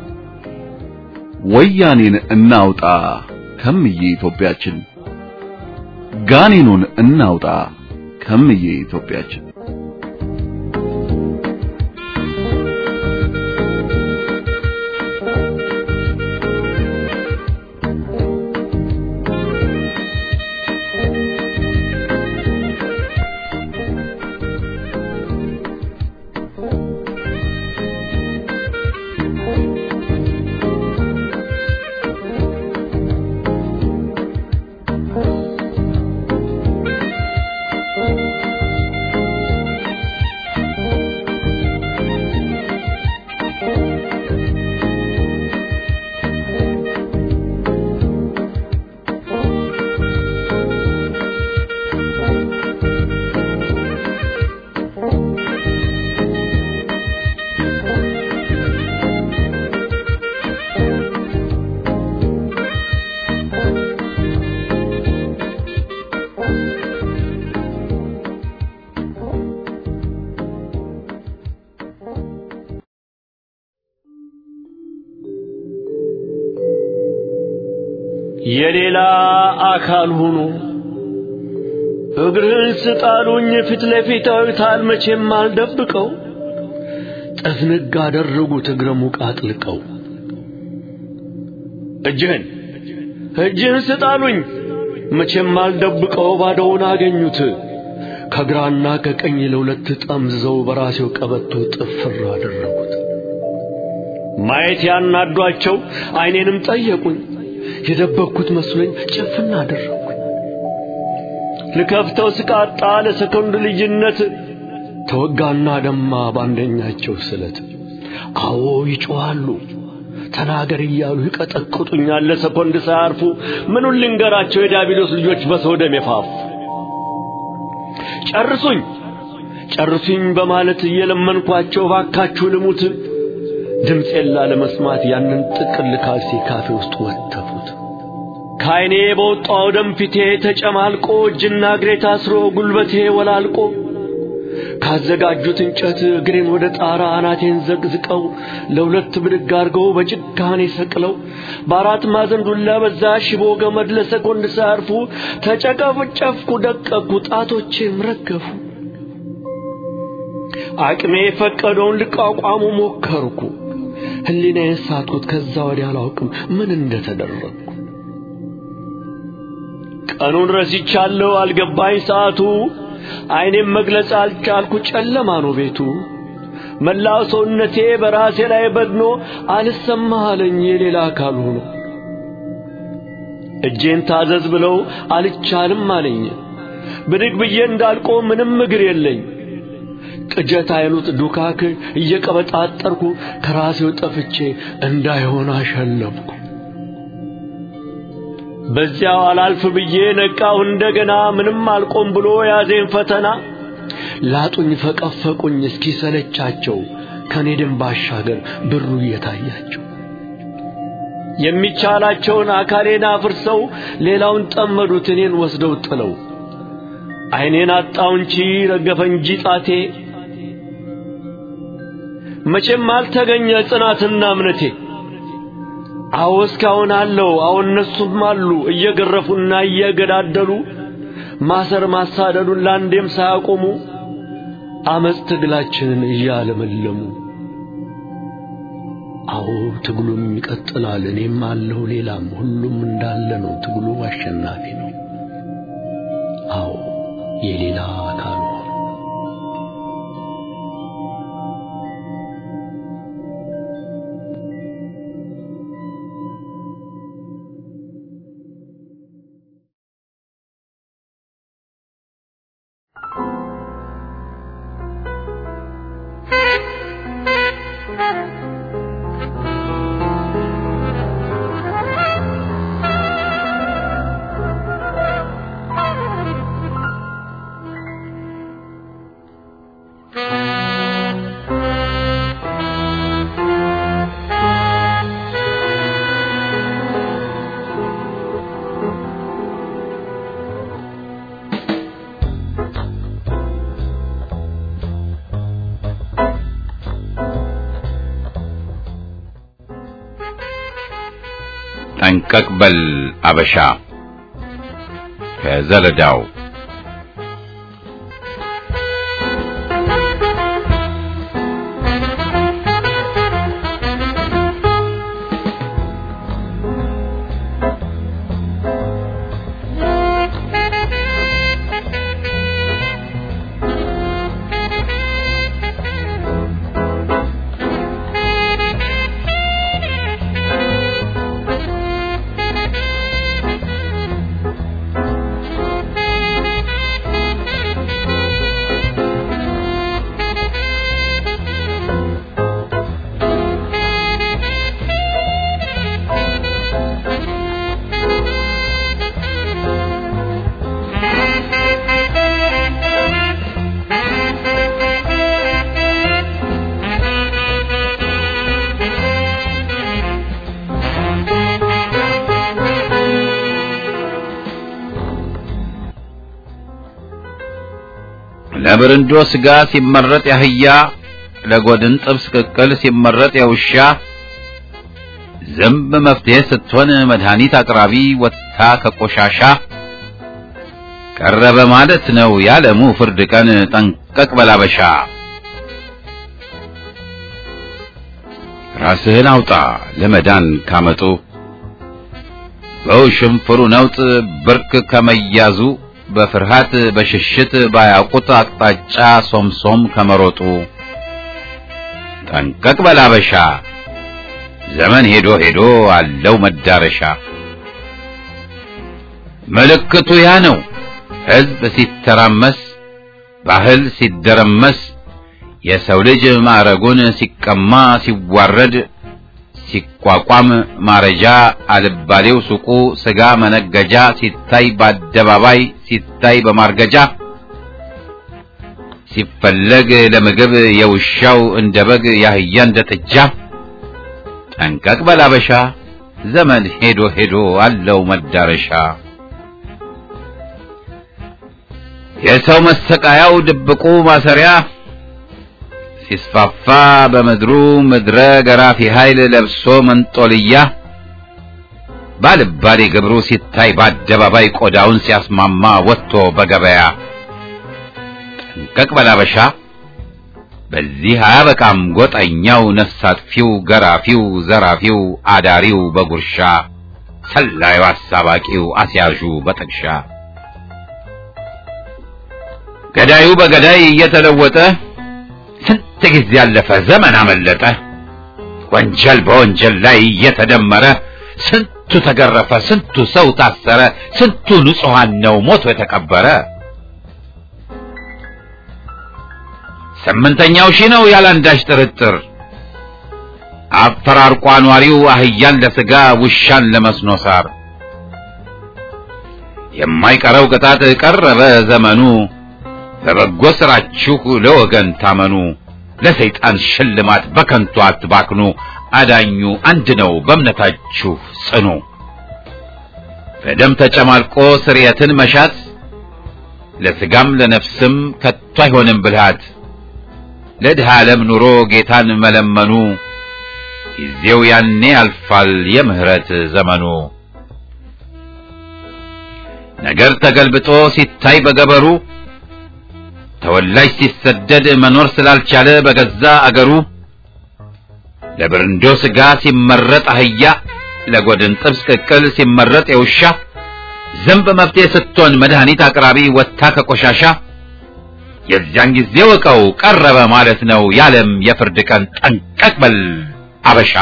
ወያኔን እናውጣ ከምዬ ኢትዮጵያችን ጋኔኑን እናውጣ ከምዬ ኢትዮጵያችን የሌላ አካል ሆኖ እግርህን ስጣሉኝ ፊት ለፊታው ታልመቼም አልደብቀው ጥፍንግ አደረጉት እግረ ሙቅ አጥልቀው እጅህን እጅህን ስጣሉኝ መቼም አልደብቀው ባዶውን አገኙት ከግራና ከቀኝ ለሁለት ጠምዝዘው በራሴው ቀበቶ ጥፍር አደረጉት ማየት ያናዷቸው አይኔንም ጠየቁኝ የደበኩት መስሎኝ ጭፍና አደረኩኝ ለከፍተው ስቃጣ ለሰከንድ ልጅነት ተወጋና ደማ ባንደኛቸው ስለት አዎ ይጮሃሉ ተናገር ይያሉ ይቀጠቅጡኛል ለሰከንድ ሳያርፉ ምኑን ልንገራቸው የዳቢሎስ ልጆች በሶደም የፋፉ ጨርሱኝ ጨርሱኝ በማለት እየለመንኳቸው ባካችሁ ልሙት ድምጼላ ለመስማት ያንን ጥቅል ካልሲ ካፌ ውስጥ ወተፉት ካይኔ በወጣው ደም ፊቴ ተጨማልቆ እጅና እግሬ ታስሮ ጉልበቴ ወላልቆ ካዘጋጁት እንጨት እግሬን ወደ ጣራ አናቴን ዘቅዝቀው ለሁለት ብድግ አርገው በጭካኔ ሰቅለው በአራት ማዕዘን ዱላ በዛ ሽቦ ገመድ ለሰኮንድ ሳርፉ ተጨቀፍጨፍኩ ደቀቁ ጣቶቼም ረገፉ አቅሜ ፈቀደውን ልቋቋሙ ሞከርኩ ህሊናዬን ሳትኩት ከዛ ወዲያ አላውቅም ምን እንደተደረኩ ቀኑን ረስቻለሁ አልገባኝ ሰዓቱ አይኔም መግለጽ አልቻልኩ ጨለማ ነው ቤቱ መላው ሰውነቴ በራሴ ላይ በድኖ አልሰማሃለኝ የሌላ አካል ሆኖ እጄን ታዘዝ ብለው አልቻልም አለኝ ብድግ ብዬ እንዳልቆ ምንም እግር የለኝ ቅጀት አይሉት ዱካክ እየቀበጣጠርኩ ከራሴው ጠፍቼ እንዳይሆን አሸለብኩ በዚያው አላልፍ ብዬ ነቃው እንደገና ምንም አልቆም ብሎ ያዘኝ ፈተና ላጡኝ ፈቀፈቁኝ እስኪ ሰለቻቸው ከኔ ደም ባሻገር ብሩ እየታያቸው የሚቻላቸውን አካሌን አፍርሰው ሌላውን ጠመዱት እኔን ወስደው ጥለው አይኔን አጣው እንጂ ረገፈ እንጂ ጣቴ መቼም አልተገኘ ጽናትና እምነቴ አወስካውን አለው አሁን እነሱም አሉ እየገረፉና እየገዳደሉ ማሰር ማሳደዱን ላንዴም ሳያቆሙ አመጽ ትግላችንን እያለመለሙ አዎ ትግሉም ይቀጥላል እኔም አለው ሌላም ሁሉም እንዳለ ነው ትግሉ አሸናፊ ነው አዎ የሌላ አካል ጠንቀቅ በል አበሻ ከዘለዳው ለብርንዶ ስጋ ሲመረጥ ያህያ ለጎድን ጥብስ ቅቅል ሲመረጥ የውሻ ዝንብ መፍትሄ ስትሆን መድኃኒት አቅራቢ ወጥታ ከቆሻሻ ቀረበ ማለት ነው ያለሙ ፍርድ ቀን ጠንቀቅ በል አበሻ ራስህን አውጣ ለመዳን ካመጡ በውሽንፍሩ ነውጥ ብርክ ከመያዙ በፍርሃት በሽሽት ባያውቁት አቅጣጫ ሶምሶም ከመሮጡ ጠንቀቅ በል አበሻ ዘመን ሄዶ ሄዶ አለው መዳረሻ ምልክቱ ያ ነው ሕዝብ ሲተራመስ ባህል ሲደረመስ የሰው ልጅ ማረጉን ሲቀማ ሲዋረድ ሲቋቋም ማረጃ አልባሌው ሱቁ ስጋ መነገጃ ሲታይ በአደባባይ ሲታይ በማርገጃ ሲፈለግ ለምግብ የውሻው እንደ በግ ያህያ እንደ ጥጃ ጠንቀቅ በል አበሻ ዘመን ሄዶ ሄዶ አለው መዳረሻ የሰው መሰቃያው ድብቁ ማሰሪያ ሲስፋፋ በመድሩ ምድረ ገራፊ ኃይል ለብሶ መንጦልያ ባልባሌ ግብሩ ሲታይ በአደባባይ ቆዳውን ሲያስማማ ወጥቶ በገበያ ጠንቀቅ በል አበሻ በዚህ አያበቃም ጎጠኛው ነፍስ አጥፊው ገራፊው ዘራፊው አዳሪው በጉርሻ ሰላዩ አሳባቂው አስያዡ በጥቅሻ ገዳዩ በገዳይ እየተለወጠ ስንት ጊዜ ያለፈ ዘመን አመለጠ ወንጀል በወንጀል ላይ እየተደመረ ስንቱ ተገረፈ ስንቱ ሰው ታሰረ ስንቱ ንጹሃን ነው ሞቶ የተቀበረ ስምንተኛው ሺህ ነው ያላንዳች ጥርጥር አፈራርቋ ኗሪው አህያን ለስጋ ውሻን ለመስኖ ሳር የማይቀረው ቅጣት ቀረበ ዘመኑ በበጎ ስራችሁ ለወገን ታመኑ ለሰይጣን ሽልማት በከንቱ አትባክኑ አዳኙ አንድ ነው በእምነታችሁ ጽኑ በደም ተጨማልቆ ስርየትን መሻት ለስጋም ለነፍስም ከቶ አይሆንም ብልሃት ለድሃ ዓለም ኑሮ ጌታን መለመኑ ጊዜው ያኔ ያልፋል የምህረት ዘመኑ ነገር ተገልብጦ ሲታይ በገበሩ ተወላጅ ሲሰደድ መኖር ስላልቻለ በገዛ አገሩ ለብርንዶ ስጋ ሲመረጥ አህያ ለጎድን ጥብስ ቅቅል ሲመረጥ የውሻ ዝንብ መፍትሄ ስትሆን መድኃኒት አቅራቢ ወጥታ ከቆሻሻ የዚያን ጊዜ ወቀው ቀረበ ማለት ነው ያለም የፍርድ ቀን ጠንቀቅ በል አበሻ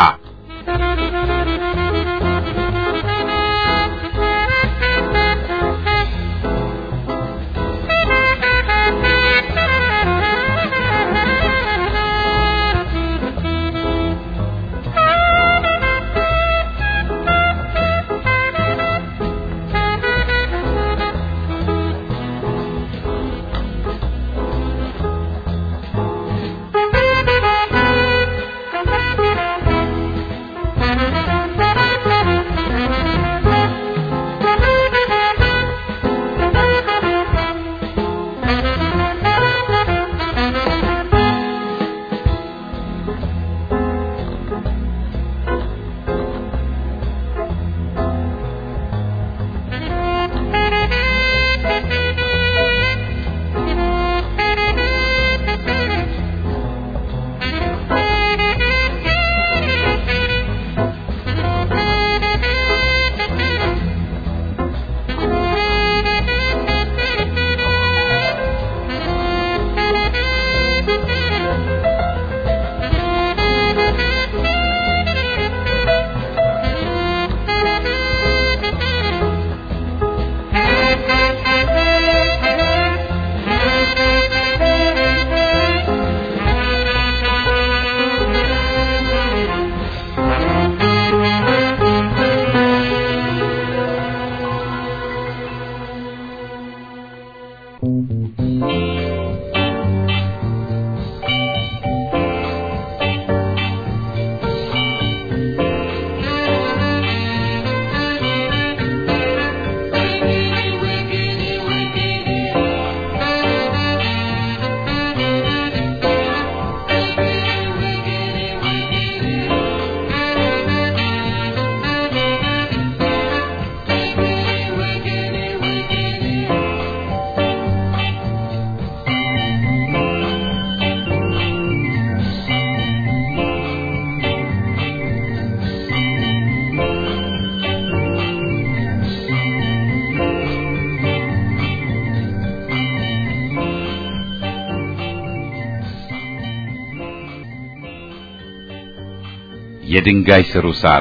የድንጋይ ስሩ ሳር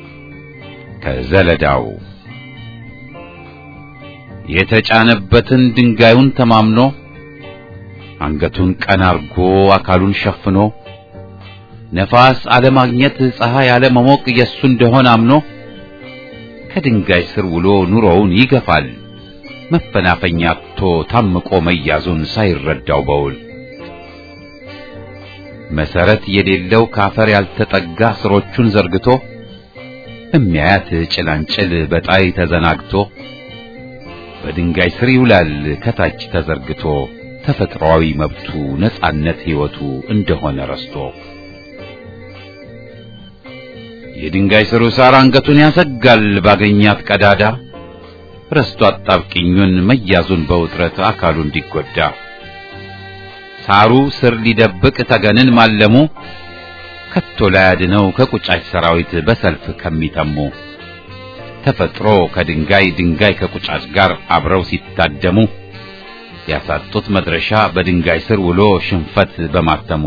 ከዘለዳው የተጫነበትን ድንጋዩን ተማምኖ አንገቱን ቀና አርጎ አካሉን ሸፍኖ ነፋስ አለማግኘት ፀሐይ አለመሞቅ የሱ እንደሆነ አምኖ ከድንጋይ ስር ውሎ ኑሮውን ይገፋል መፈናፈኛቶ ታምቆ መያዙን ሳይረዳው በውል መሰረት የሌለው ካፈር ያልተጠጋ ስሮቹን ዘርግቶ የሚያያት ጭላንጭል በጣይ ተዘናግቶ በድንጋይ ስር ይውላል ከታች ተዘርግቶ ተፈጥሯዊ መብቱ ነጻነት ህይወቱ እንደሆነ ረስቶ የድንጋይ ስሩ ሳር አንገቱን ያሰጋል ባገኛት ቀዳዳ ረስቶ አጣብቂኙን መያዙን በውጥረት አካሉ እንዲጎዳ ሳሩ ስር ሊደብቅ ተገንን ማለሙ ከቶ ላያድነው ከቁጫጭ ሰራዊት በሰልፍ ከሚተሙ ተፈጥሮ ከድንጋይ ድንጋይ ከቁጫጭ ጋር አብረው ሲታደሙ ያሳጡት መድረሻ በድንጋይ ስር ውሎ ሽንፈት በማተሙ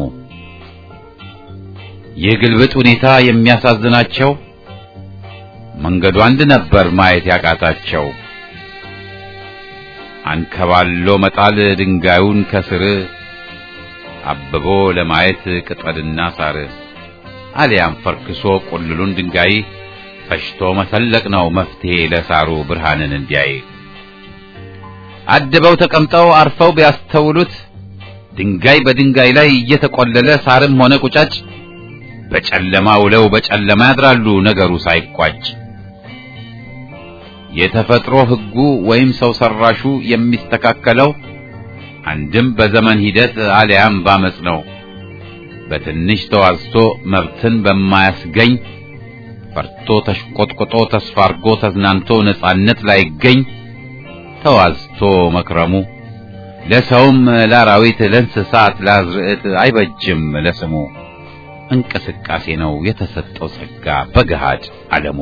የግልብጥ ሁኔታ የሚያሳዝናቸው መንገዱ አንድ ነበር ማየት ያቃታቸው አንከባሎ መጣል ድንጋዩን ከስር አብቦ ለማየት ቅጠልና ሳር አሊያም ፈርክሶ ቁልሉን ድንጋይ ፈሽቶ መሰለቅ ነው መፍትሄ ለሳሩ ብርሃንን እንዲያይ አድበው ተቀምጠው አርፈው ቢያስተውሉት ድንጋይ በድንጋይ ላይ እየተቆለለ ሳርም ሆነ ቁጫጭ በጨለማ ውለው በጨለማ ያድራሉ ነገሩ ሳይቋጭ የተፈጥሮ ህጉ ወይም ሰው ሰራሹ የሚስተካከለው አንድም በዘመን ሂደት አሊያም ባመጽ ነው በትንሽ ተዋዝቶ መብትን በማያስገኝ ፈርቶ ተሽቆጥቆጦ ተስፋ አርጎ ተዝናንቶ ነጻነት ላይ ገኝ ተዋዝቶ መክረሙ ለሰውም ለአራዊት ለእንስሳት ለአዝርዕት አይበጅም ለስሙ እንቅስቃሴ ነው የተሰጠው ጸጋ በገሃድ ዓለሙ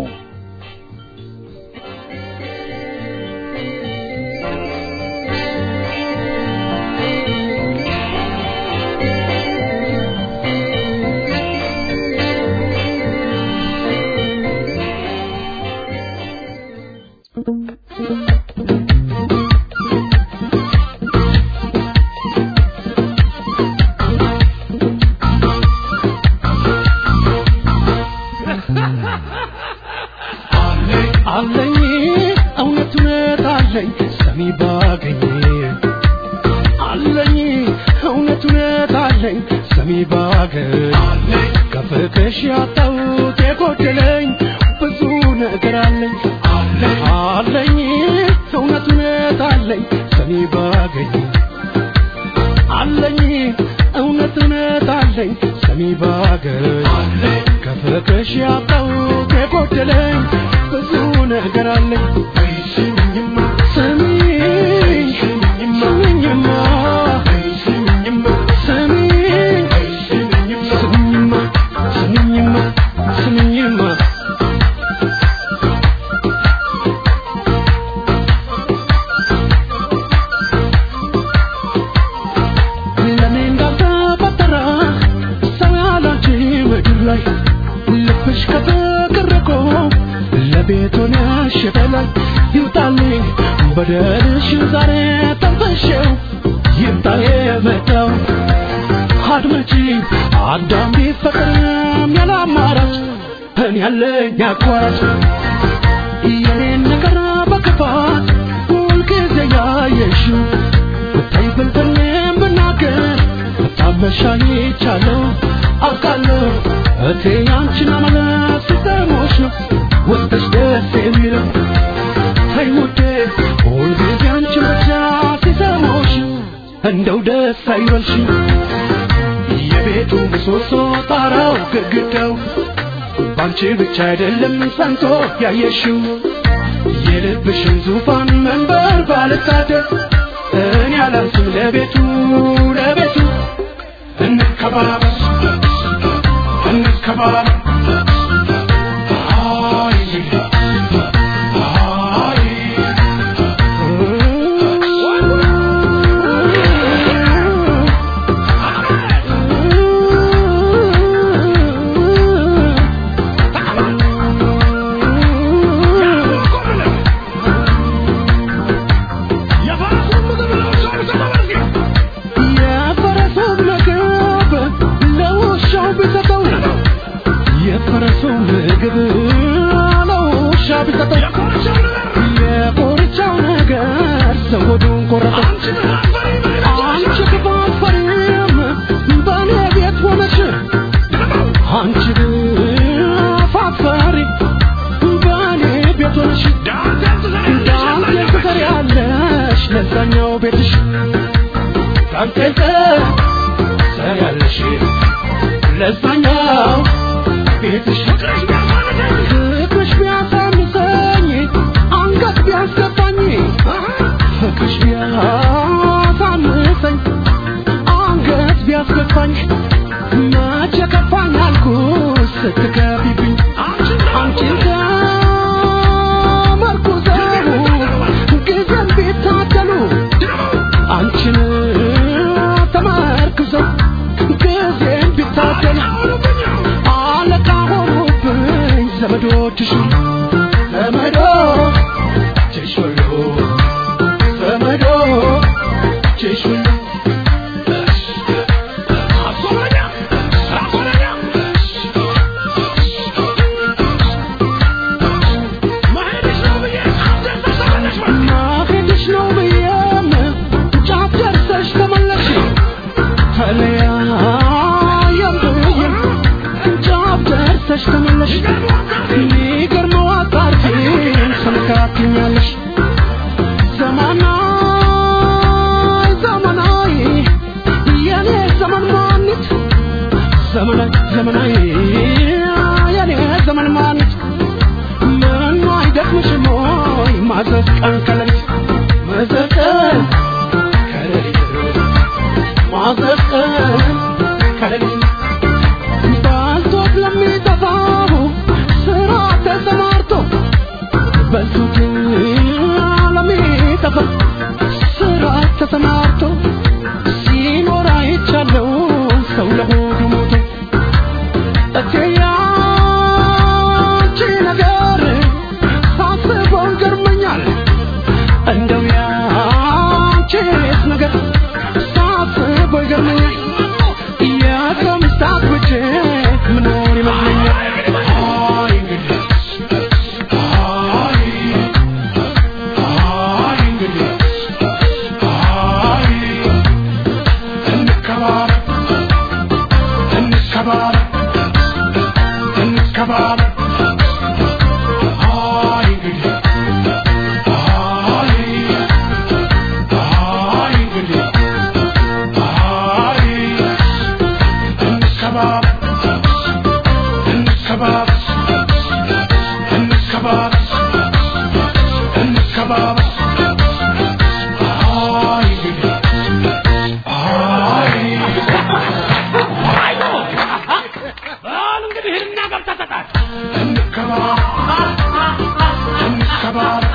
መሻይቻለሁ አውቃለሁ እቴ አንቺን አመለስ ሲሰሞሽ ነው ወጥሽ ደስ የሚለው ተይ ውዴ ሁልጊዜ አንቺን ብቻ ሲሰሞሽ እንደው ደስ አይበልሽ የቤቱ ምሰሶ ጣራው ግድግዳው ባንቺ ብቻ አይደለም ሰንቶ ያየሽው የልብሽን ዙፋን መንበር ባልታደር እኔ አላንስም ለቤቱ ለቤቱ እንከባበር እንከባበር Come on.